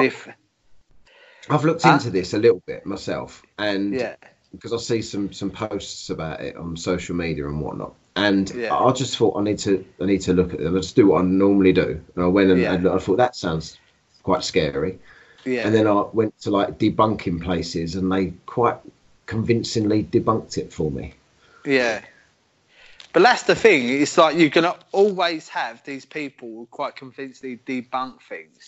I've looked into this a little bit myself, and Yeah. because I see some posts about it on social media and whatnot, and Yeah. I just thought I need to look at them. I just do what I normally do, and I went and Yeah. I thought that sounds quite scary, Yeah. and then I went to like debunking places, and they quite convincingly debunked it for me. Yeah. But that's the thing. It's like you're going to always have these people who quite convincingly debunk things.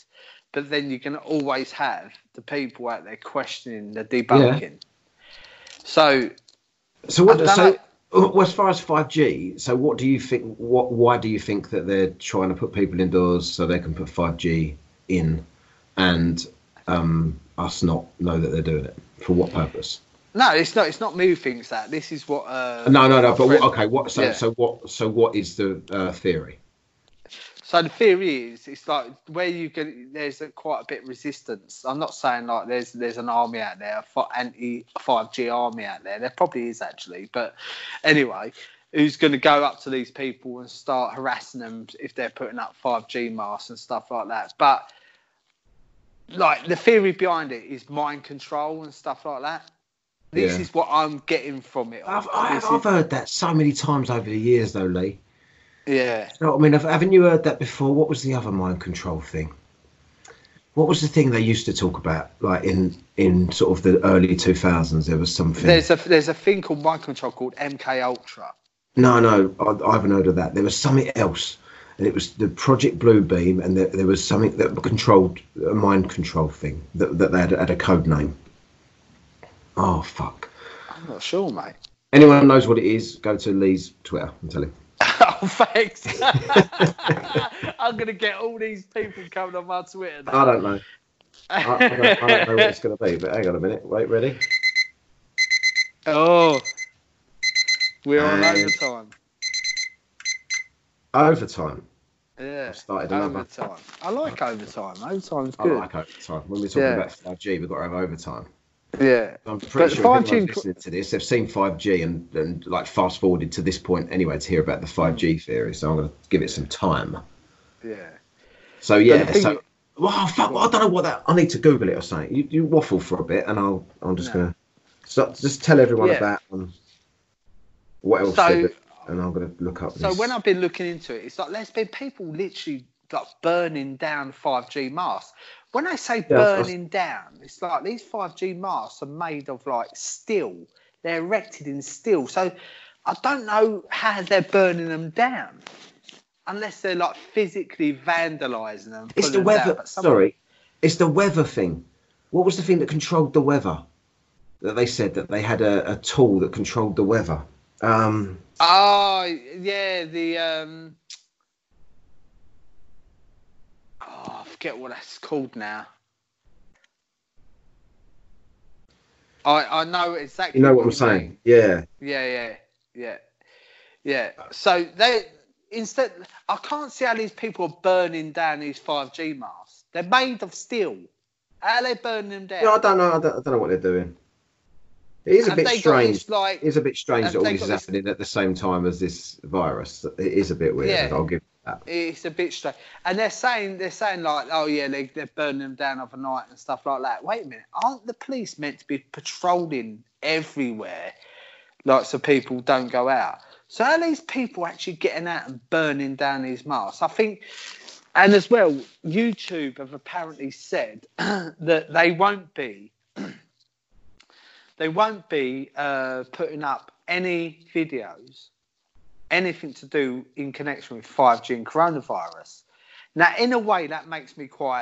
but then you're going to always have the people out there questioning the debunking. So what? As far as 5G, so what do you think? Why do you think that they're trying to put people indoors so they can put 5G in, and us not know that they're doing it? For what purpose? No, it's not. It's not me who thinks that. This is what. No. But what? So what is the theory? So the theory is, it's like where you can. There's quite a bit of resistance. I'm not saying like there's an army out there, anti 5G army out there. There probably is actually, but anyway, who's going to go up to these people and start harassing them if they're putting up 5G masks and stuff like that? But like the theory behind it is mind control and stuff like that. This is what I'm getting from it. I've heard that so many times over the years, though, Lee. Yeah. So, I mean, haven't you heard that before? What was the other mind control thing? What was the thing they used to talk about, like in sort of the early 2000s? There was something. There's a thing called mind control called MK Ultra. No, I haven't heard of that. There was something else, and it was the Project Bluebeam, and there was something that controlled a mind control thing that they had a code name. Oh fuck! I'm not sure, mate. Anyone knows what it is? Go to Lee's Twitter and tell him. Oh, thanks. I'm going to get all these people coming on my Twitter now. I don't know. I don't know what it's going to be, but hang on a minute. Wait, ready? Oh, we're on overtime. Overtime? Yeah, I've started another. Overtime. I like overtime. Overtime's I good. like overtime. When we're talking about 5G, we've got to have overtime. Yeah. I'm pretty sure 5G everyone's listening to this, they've seen 5G and like fast forwarded to this point anyway to hear about the 5G theory. So I'm going to give it some time. Yeah. So yeah. So fuck. I don't know what that. I need to Google it or something. You waffle for a bit, and I'm just going to just tell everyone about what else. And I'm going to look up. So when I've been looking into it, it's like there's been people literally like burning down 5G masts. When I say burning down, it's like these 5G masts are made of like steel. They're erected in steel. So I don't know how they're burning them down. Unless they're like physically vandalising them. It's the weather. Sorry. It's the weather thing. What was the thing that controlled the weather? That they said that they had a tool that controlled the weather. Oh, yeah. The... I forget what that's called now. I know exactly. You know what I'm saying? Yeah. So instead, I can't see how these people are burning down these 5G masts. They're made of steel. How are they burning them down? Yeah, I don't know. I don't know what they're doing. It is a bit strange. It's a bit strange that all this is happening at the same time as this virus. It is a bit weird. Yeah. I'll give. It's a bit strange, and they're saying like, oh yeah, they're burning them down overnight and stuff like that. Wait a minute, aren't the police meant to be patrolling everywhere, like so people don't go out? So how are these people actually getting out and burning down these masts? I think, and as well, YouTube have apparently said that they won't be putting up any videos. Anything to do in connection with 5G and coronavirus. Now, in a way, that makes me quite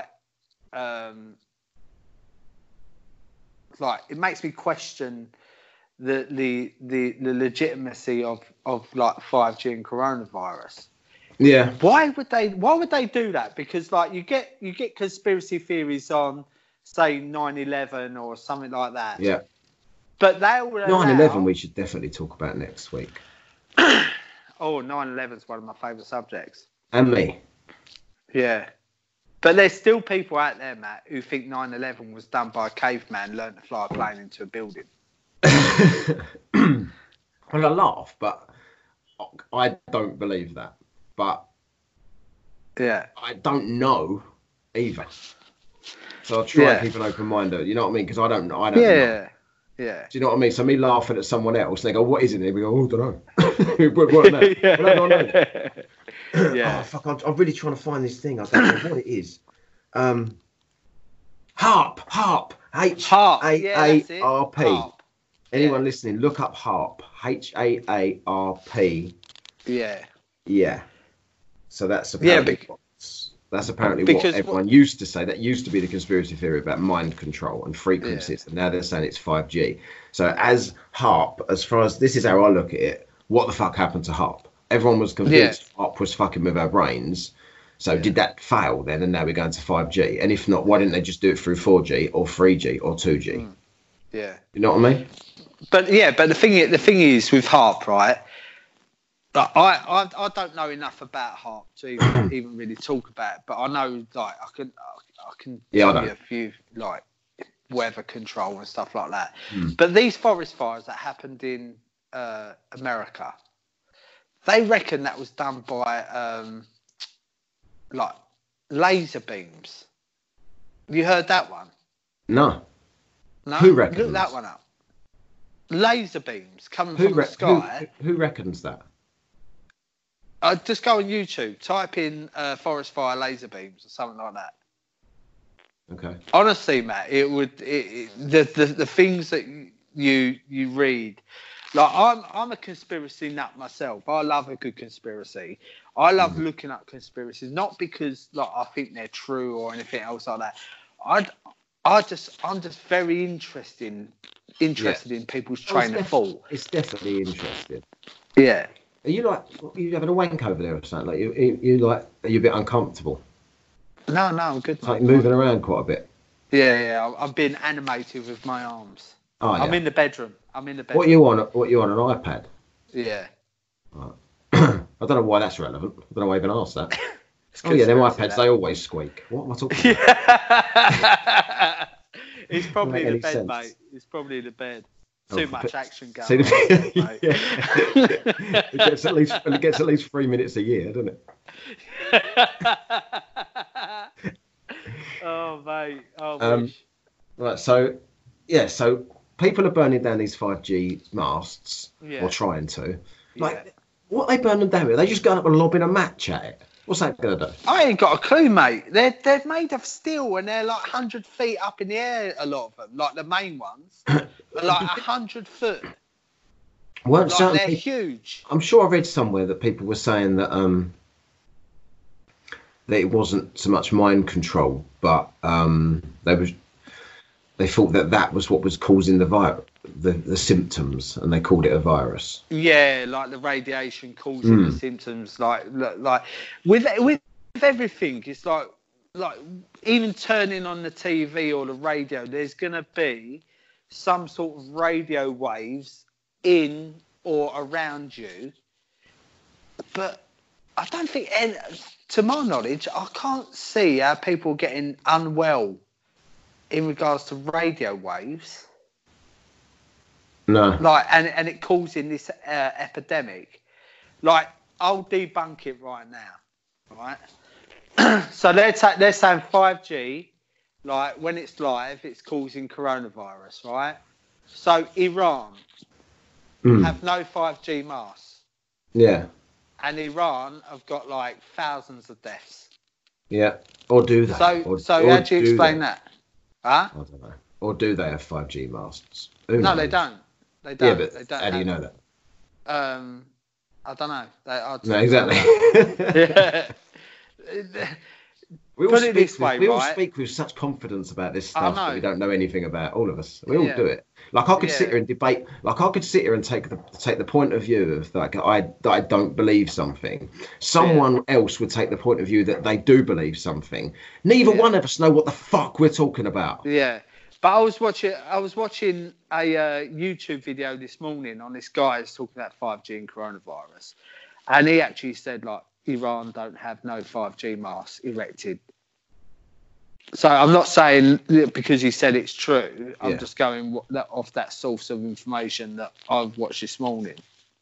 it makes me question the legitimacy of like 5G and coronavirus. Yeah. Why would they do that? Because like you get conspiracy theories on say 9/11 or something like that. Yeah. But they will 9/11 we should definitely talk about next week. Oh, 9/11 is one of my favourite subjects. And me. Yeah. But there's still people out there, Matt, who think 9/11 was done by a caveman learning to fly a plane into a building. Well, I laugh, but I don't believe that. But yeah, I don't know either. So I'll try and keep an open mind. You know what I mean? Because I don't know. Yeah. Do you know what I mean? So me laughing at someone else, they go, "What is it?" And we go, "Oh, I don't know." What now? Yeah. Well, I don't know. Yeah. Oh fuck! I'm really trying to find this thing. I don't know what it is. HAARP. HAARP. Anyone listening, look up HAARP. HAARP. Yeah. Yeah. So that's apparently That's apparently Because what everyone used to say. That used to be the conspiracy theory about mind control and frequencies. And now they're saying it's 5G. So as HARP, as far as this is how I look at it, what the fuck happened to HARP? Everyone was convinced HARP was fucking with our brains. So did that fail then? And now we're going to 5G. And if not, why didn't they just do it through 4G or 3G or 2G? Yeah. You know what I mean? But the thing is with HARP, right? I don't know enough about HARP to even really talk about it, but I know like I can tell you a few like weather control and stuff like that. But these forest fires that happened in America, they reckon that was done by like laser beams. Have you heard that one? No. No. Who reckons? Look that one up. Laser beams coming from the sky. Who reckons that? Just go on YouTube, type in forest fire laser beams or something like that. Okay. Honestly, Matt, the things that you read, like I'm a conspiracy nut myself. I love a good conspiracy. I love looking up conspiracies, not because like I think they're true or anything else like that. I'm just very interested in people's train of thought. It's definitely interesting. Yeah. Are you having a wank over there or something? Like are you a bit uncomfortable? No, I'm good. It's like moving around quite a bit. Yeah. I'm being animated with my arms. Oh, yeah. I'm in the bedroom. What are you on? An iPad? Yeah. Right. I don't know why that's relevant. I don't know why I even asked that. Oh yeah, them iPads, they always squeak. What am I talking about? It's probably the bed, sense. mate. It's probably the bed. Too much action going on. Mate. It gets at least 3 minutes a year, doesn't it? Oh, mate. Oh, wish. Right, so people are burning down these 5G masts, or trying to. Like, what are they burning down with? Are they just going up and lobbing a match at it? What's that going to do? I ain't got a clue, mate. They're made of steel and they're like 100 feet up in the air, a lot of them. Like the main ones. But like 100 foot. Weren't like they're huge. I'm sure I read somewhere that people were saying that that it wasn't so much mind control, but they thought that was what was causing the symptoms, and they called it a virus. Yeah, like the radiation causing the symptoms. Like with everything, it's like even turning on the TV or the radio, there's gonna be some sort of radio waves in or around you. But I don't think, to my knowledge, I can't see how people are getting unwell in regards to radio waves. No. Like, and it causing this epidemic. Like, I'll debunk it right now, right? So they're saying 5G, like, when it's live, it's causing coronavirus, right? So Iran have no 5G masks. Yeah. And Iran have got, like, thousands of deaths. Yeah. Or do they? So how do you explain that? Huh? I don't know. Or do they have 5G masts? No, they don't. They don't. Yeah, but they don't how do you know that? I don't know. No, exactly. We all speak with such confidence about this stuff that we don't know anything about. All of us, we all do it. Like I could sit here and debate. Like I could sit here and take the point of view of like I don't believe something. Someone else would take the point of view that they do believe something. Neither one of us know what the fuck we're talking about. Yeah. But I was watching a YouTube video this morning on this guy who's talking about 5G and coronavirus, and he actually said like Iran don't have no 5G masks erected. So I'm not saying because he said it's true. I'm just going off that source of information that I've watched this morning.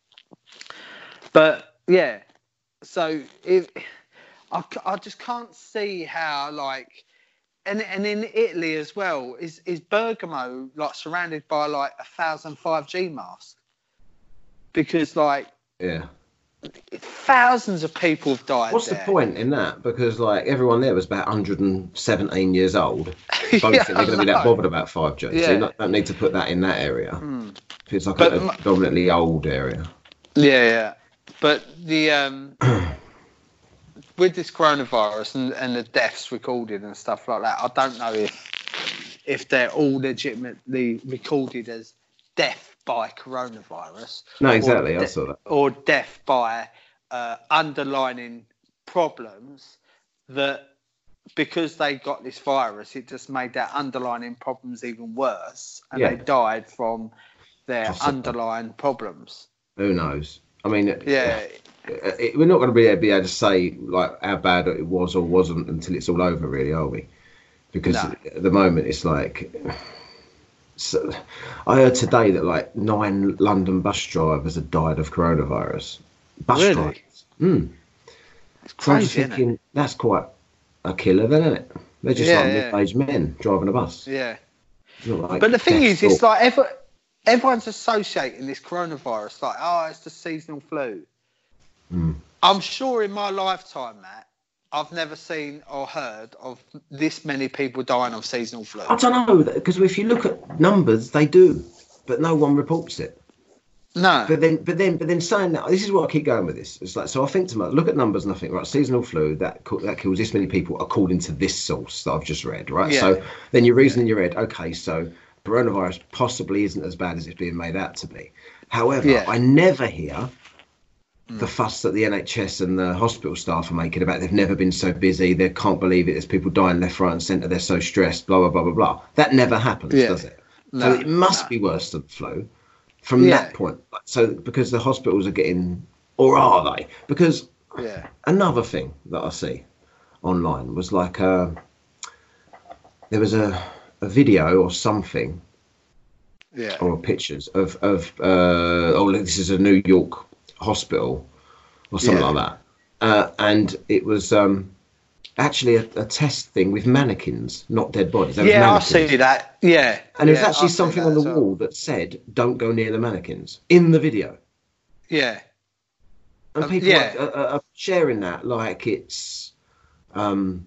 But yeah, so I just can't see how like. And in Italy as well, is Bergamo like surrounded by like 1,000 5G masks? Because like thousands of people have died. What's the point in that? Because like everyone there was about 117 years old. I don't think they're going to be that bothered about 5G. Yeah. So you don't need to put that in that area. It's like a predominantly old area. Yeah. But the with this coronavirus and the deaths recorded and stuff like that, I don't know if they're all legitimately recorded as death by coronavirus. No, exactly. I saw that. Or death by underlying problems that, because they got this virus, it just made their underlying problems even worse, and they died from their underlying problems. Who knows? I mean, yeah, we're not going to be able to say like how bad it was or wasn't until it's all over, really, are we? Because at the moment it's like. So, I heard today that like 9 London bus drivers had died of coronavirus. Bus drivers. It's crazy, so I'm thinking, that's quite a killer, then, isn't it? They're just like middle-aged men driving a bus. Yeah. Like but the thing is, it's like everyone's associating this coronavirus like, oh, it's the seasonal flu. I'm sure in my lifetime, Matt, I've never seen or heard of this many people dying of seasonal flu. I don't know, because if you look at numbers, they do, but no one reports it. No. But then saying that, this is what I keep going with this. It's like, so I think to myself, look at numbers and I think, right, seasonal flu, that kills this many people according to this source that I've just read, right? Yeah. So then you're reasoning in your head, okay, so coronavirus possibly isn't as bad as it's being made out to be. However, I never hear the fuss that the NHS and the hospital staff are making about they've never been so busy, they can't believe it, there's people dying left, right and centre, they're so stressed, blah, blah, blah, blah, blah. That never happens, does it? No, so it must be worse than flu from that point. So because the hospitals are getting, or are they? Because another thing that I see online was like, there was a video or something, or pictures of this is a New York hospital or something like that, and it was actually a test thing with mannequins, not dead bodies. I see that. And there's actually something on the wall that said, "Don't go near the mannequins" in the video. Yeah, and people are sharing that like it's oh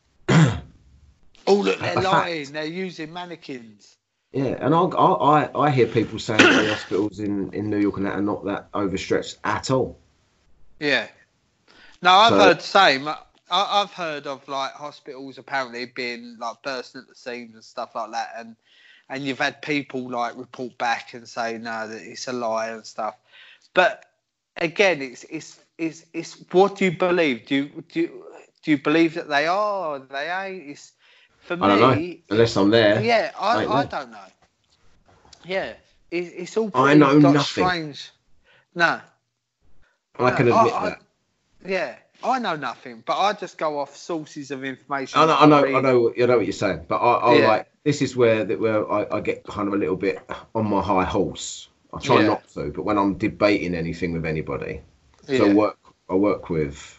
look, they're lying. They're using mannequins. Yeah, and I hear people saying that the hospitals in New York and that are not that overstretched at all. Yeah. No, I've heard the same. I've heard of like hospitals apparently being like bursting at the seams and stuff like that, and you've had people like report back and say no, that it's a lie and stuff. But again, it's what do you believe? Do you believe that they are or they ain't? It's for me. I don't know unless I'm there. Yeah, I don't know. Yeah, it's all. I know nothing. Strange. No. I can admit that. Yeah, I know nothing, but I just go off sources of information. I know what you're saying, but I like this is where I get kind of a little bit on my high horse. I try not to, but when I'm debating anything with anybody, so I work with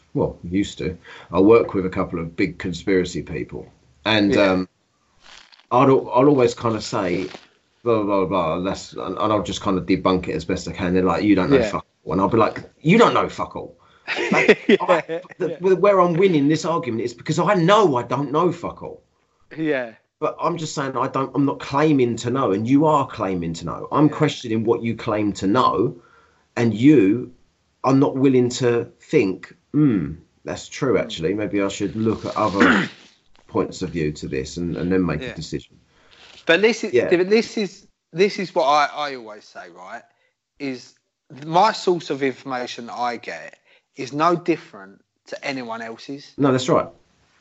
I work with a couple of big conspiracy people, and I'll always kind of say blah blah blah, and I'll just kind of debunk it as best I can. They're like, you don't know fuck all, and I'll be like, you don't know fuck all. Like, where I'm winning this argument is because I know I don't know fuck all. Yeah. But I'm just saying I'm not claiming to know, and you are claiming to know. I'm questioning what you claim to know, and you are not willing to think, that's true actually. Maybe I should look at other points of view to this and then make a decision. But this is what I always say, right? Is my source of information that I get is no different to anyone else's. No, that's right.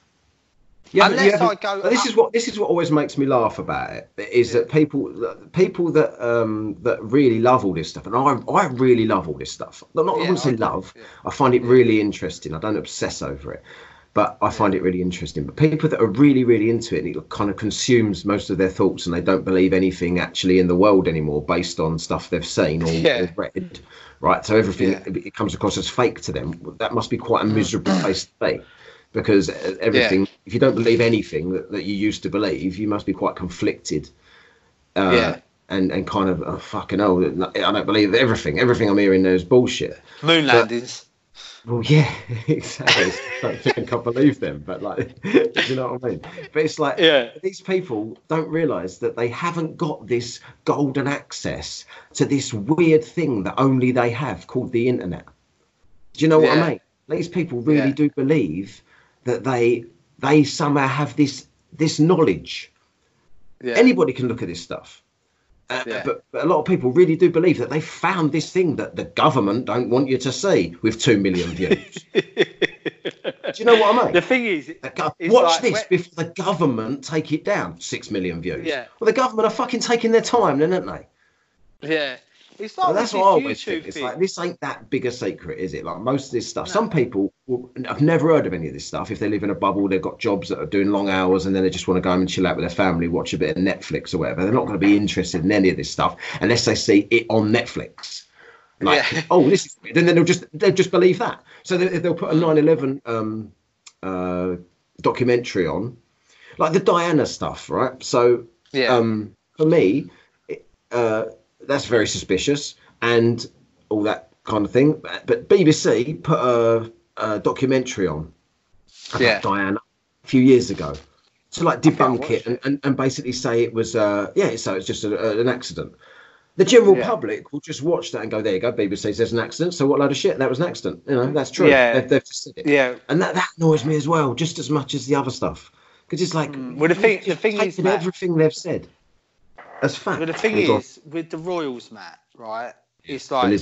This is what always makes me laugh about it is that people that really love all this stuff, and I really love all this stuff. I wouldn't say love. I find it really interesting. I don't obsess over it, but I find it really interesting. But people that are really, really into it, and it kind of consumes most of their thoughts, and they don't believe anything actually in the world anymore based on stuff they've seen or read. Right, so everything it comes across as fake to them. That must be quite a miserable place to be. Because everything, if you don't believe anything that you used to believe, you must be quite conflicted, and kind of fucking hell, I don't believe everything. Everything I'm hearing there is bullshit. Moon landings. Well, yeah, exactly. I can't believe them, but like, do you know what I mean? But it's like these people don't realise that they haven't got this golden access to this weird thing that only they have called the internet. Do you know what I mean? These people really do believe that they somehow have this knowledge. Yeah. Anybody can look at this stuff. But a lot of people really do believe that they found this thing that the government don't want you to see with 2 million views. Do you know what I mean? The thing is, watch this before the government take it down. 6 million views. Yeah. Well, the government are fucking taking their time, then, aren't they? Yeah. It's like that's what I always think. It's like, this ain't that big a secret, is it? Like most of this stuff. No. Some people have never heard of any of this stuff. If they live in a bubble, they've got jobs that are doing long hours, and then they just want to go home and chill out with their family, watch a bit of Netflix or whatever. They're not going to be interested in any of this stuff unless they see it on Netflix. Like, oh, this is. Then they'll just believe that. So they'll put a 9/11 documentary on, like the Diana stuff, right? So for me, that's very suspicious and all that kind of thing. But BBC put a documentary on about Diana a few years ago to like debunk it and basically say it was so it's just an accident. The general public will just watch that and go, there you go, BBC says there's an accident, so what load of shit, that was an accident. You know, that's true. They've just said it. Yeah. And that annoys me as well, just as much as the other stuff. Because it's like, well, the thing is, Matt, everything they've said as fact. But the thing is, with the Royals, Matt, right? It's like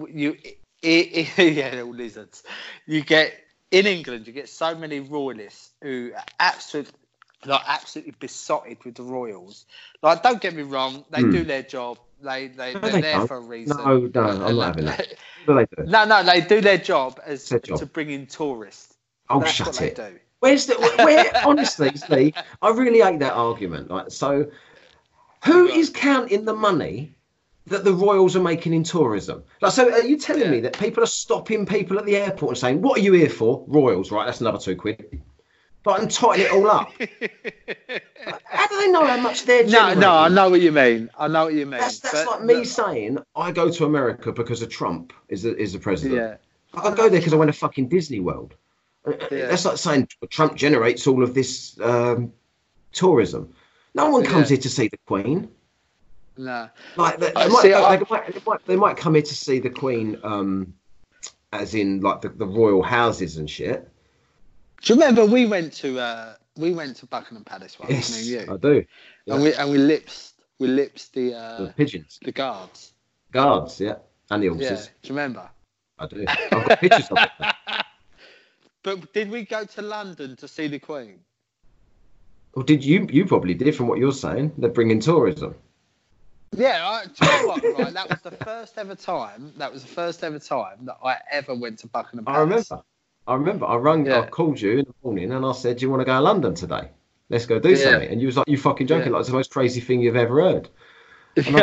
they're all lizards. You get in England, you get so many royalists who are absolutely besotted with the Royals. Like, don't get me wrong, they do their job. They're there for a reason. No, I'm not having that. What do they do? No, they do their job to bring in tourists. Oh, that's shut it. They do. Where honestly, Lee, I really hate that argument. Like, so who is counting the money that the Royals are making in tourism? Like, so are you telling me that people are stopping people at the airport and saying, what are you here for? Royals, right? That's another £2. Like, and tighten it all up. How do they know how much they're generating? No, I know what you mean. That's like me saying I go to America because of Trump is the president. Yeah. I go there because I went to fucking Disney World. Yeah. That's like saying Trump generates all of this tourism. No one comes here to see the Queen. No. Like they might come here to see the Queen, as in like the royal houses and shit. Do you remember we went to Buckingham Palace once? Yes, me and you? I do. Yeah. And we lipsed the pigeons, the guards, yeah, and the horses. Yeah. Do you remember? I do. I've got pictures of it. But did we go to London to see the Queen? Well, did you? You probably did, from what you're saying. They're bringing tourism. Yeah, do you know what? Right, that was the first ever time that I ever went to Buckingham Palace. I remember. I called you in the morning and I said, do you want to go to London today? Let's go do something. And you was like, you fucking joking. Like, it's the most crazy thing you've ever heard. And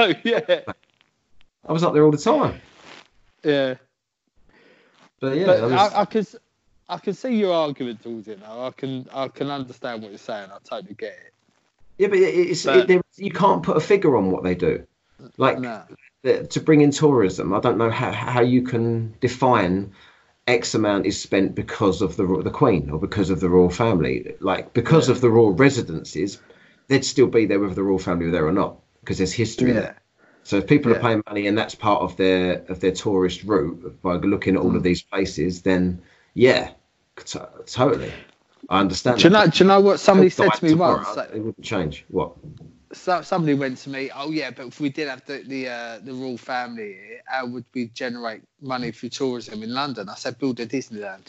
I was up there all the time. Yeah. But yeah. But I can see your argument towards it now. I can understand what you're saying. I totally get it. Yeah, but you can't put a figure on what they do. Like, to bring in tourism, I don't know how you can define X amount is spent because of the Queen or because of the royal family. Like, because of the royal residences, they'd still be there whether the royal family were there or not, because there's history there. So if people are paying money and that's part of their tourist route by looking at all of these places, then totally. I understand. Do you know what somebody said to me once? It wouldn't change. What? So somebody went to me, oh yeah, but if we did have the royal family here, how would we generate money through tourism in London? I said, build a Disneyland.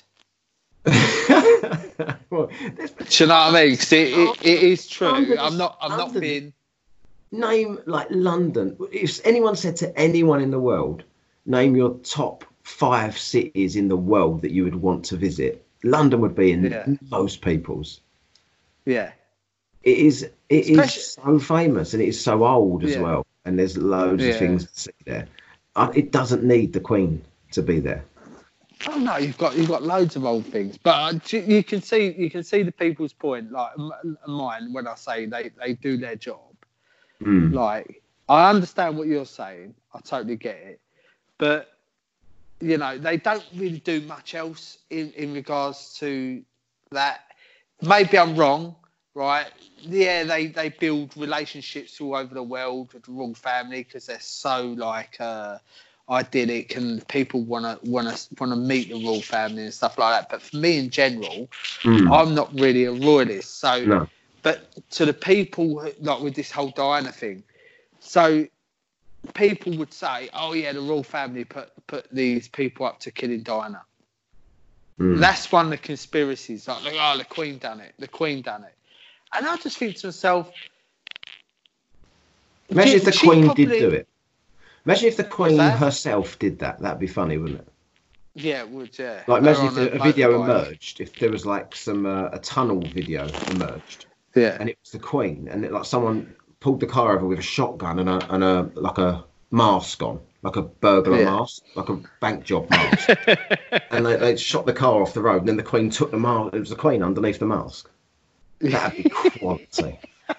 Well, do you know what I mean? 'Cause it is true. I'm not being. Name, like, London. If anyone said to anyone in the world, name your top 5 cities in the world that you would want to visit, London would be in most people's. Yeah. It is so famous and it is so old as well. And there's loads of things to see there. It doesn't need the Queen to be there. Oh no, you've got loads of old things, but you can see the people's point, like mine, when I say they do their job. Like, I understand what you're saying. I totally get it, but you know, they don't really do much else in regards to that. Maybe I'm wrong, right? Yeah, they build relationships all over the world with the royal family because they're so like idyllic and people want to meet the royal family and stuff like that. But for me in general, I'm not really a royalist. So, No. but to the people like with this whole Diana thing, so people would say, "Oh yeah, the royal family put these people up to killing Diana." That's one of the conspiracies. Like, oh, the Queen done it. The Queen done it. And I just think to myself, imagine if the she Queen probably- did do it. Imagine if the Queen that? herself did that. That'd be funny, wouldn't it? Yeah, it would, yeah. Like, imagine They're if on a video motorbike. emerged, if there was like some a tunnel video emerged, Yeah. and it was the Queen, and like someone pulled the car over with a shotgun and a like a mask on, like a burglar mask, like a bank job mask, and they shot the car off the road, and then the Queen took the mask. It was the Queen underneath the mask. That'd be quality.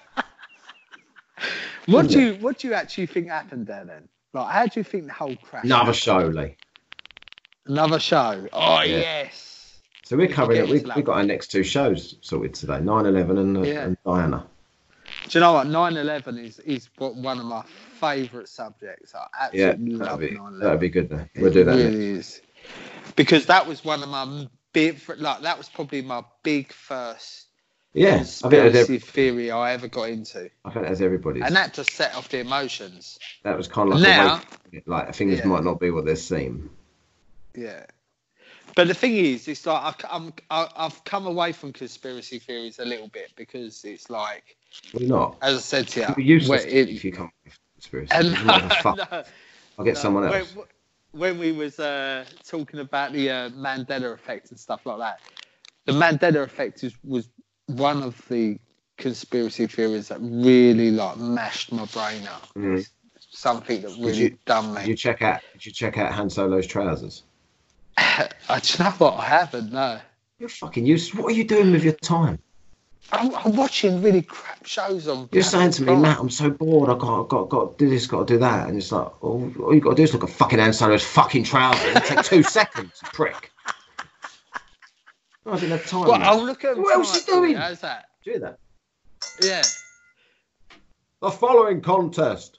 What do you actually think happened there then? Like, how do you think the whole crash? Another happened? show, Lee. Another show. Oh Yeah. yes. So we're covering it. get into We've that got our next two shows sorted today: 9/11 and Diana. Do you know what? 9/11 is one of my favourite subjects. I absolutely love 9/11. That'd be good. Then we'll do that. It next. really is. Because that was one of my that was probably my big first Yeah, conspiracy theory I ever got into. I think that's everybody's. And that just set off the emotions. That was kind of like Now- a way, like things Yeah. might not be what they seem. Yeah. But the thing is, it's like I've come away from conspiracy theories a little bit because it's like, Well, you're not. as I said to you, You'd be useless where if you come with conspiracy. and You wouldn't have fuck. no, I'll get someone else. when we was talking about the Mandela effect and stuff like that, the Mandela effect was one of the conspiracy theories that really like mashed my brain up. It's something that really done me. Did you check out Han Solo's trousers? Do you know what? I haven't. No, You're fucking useless. What are you doing with your time? I'm watching really crap shows on. You're saying to me, Prime. Matt, I'm so bored. I got to do this, got to do that, and it's like, all you got to do is look at fucking Han Solo's fucking trousers. It'll take 2 seconds, you prick. I didn't have time. Well, mate. I'll look at. What else you doing? How's that? Do that. Yeah. The following contest.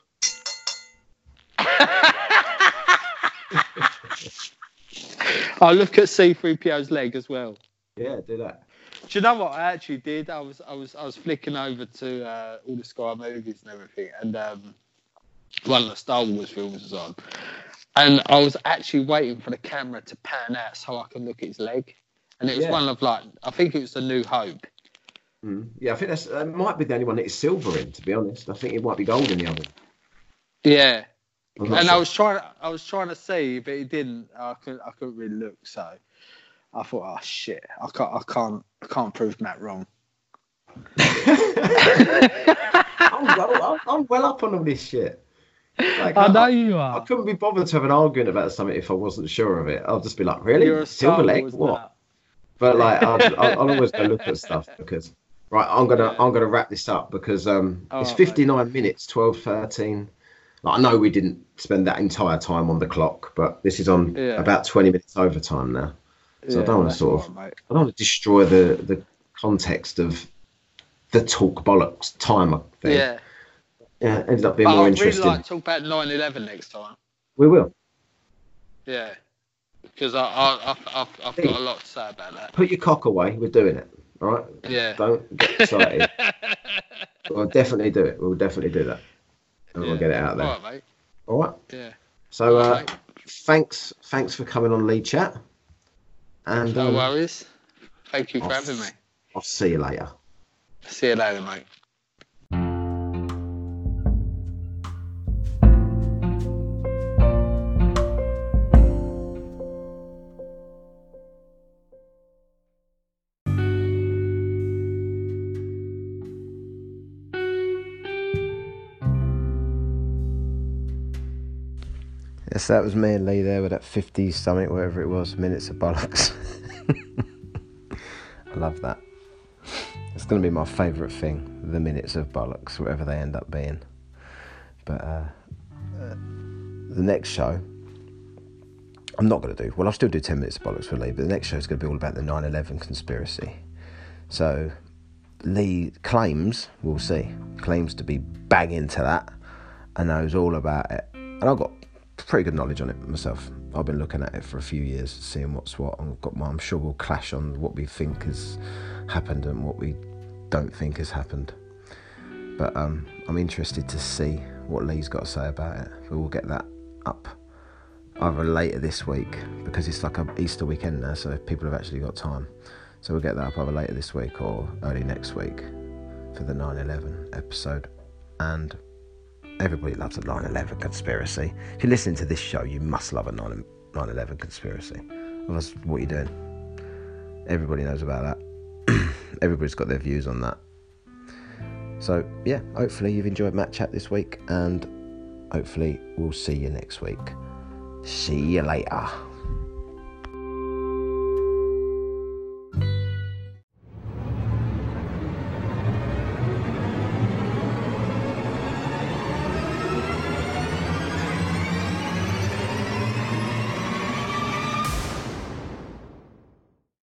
I'll look at C3PO's leg as well. Yeah, do that. Do you know what I actually did? I was flicking over to all the Sky movies and everything, and one of the Star Wars films was on, and I was actually waiting for the camera to pan out so I could look at his leg, and it was one of like I think it was The New Hope. Yeah, I think that might be the only one that is silver in. To be honest, I think it might be gold in the other. Yeah, I'm not and sure. I was trying to see, but it didn't. I couldn't really look, so I thought, oh shit, I can't prove Matt wrong. I'm well up on all this shit. Like, I know you are. I couldn't be bothered to have an argument about something if I wasn't sure of it. I'll just be like, really? You're a Silver Star leg? Wars What? nut. But like, I'll always go look at stuff because, right, I'm gonna wrap this up because it's 59 minutes, 12:13. Like, I know we didn't spend that entire time on the clock, but this is on about 20 minutes overtime now. So I don't want to I don't want to destroy the context of the talk bollocks timer thing. Yeah. Yeah, it ended up being But more I'd really interesting. like to talk about 9/11 next time. We will. Yeah. Because I've got a lot to say about that. Put your cock away. We're doing it. All right? Yeah. Don't get excited. We'll definitely do it. We'll definitely do that. And we'll get it out there. All right, mate. All right? Yeah. So, All right, thanks for coming on Lead Chat. And No worries. Thank you for having me. I'll see you later. See you later, mate. Yes, that was me and Lee there with that 50 something, whatever it was, minutes of bollocks. I love that. It's going to be my favourite thing, the minutes of bollocks, whatever they end up being. But the next show, I'm not going to do, well, I'll still do 10 minutes of bollocks for Lee, but the next show is going to be all about the 9/11 conspiracy. So Lee claims, we'll see, claims to be bang into that and knows all about it. And I've got pretty good knowledge on it myself. I've been looking at it for a few years, seeing what's what. I'm sure we'll clash on what we think has happened and what we don't think has happened. But I'm interested to see what Lee's got to say about it. But we'll get that up either later this week, because it's like a Easter weekend now, so people have actually got time. So we'll get that up either later this week or early next week for the 9/11 episode. And everybody loves a 9/11 conspiracy. If you're listening to this show, you must love a 9/11 conspiracy. Otherwise, what are you doing? Everybody knows about that. Everybody's got their views on that. So, yeah, hopefully you've enjoyed Matt Chat this week, and hopefully we'll see you next week. See you later.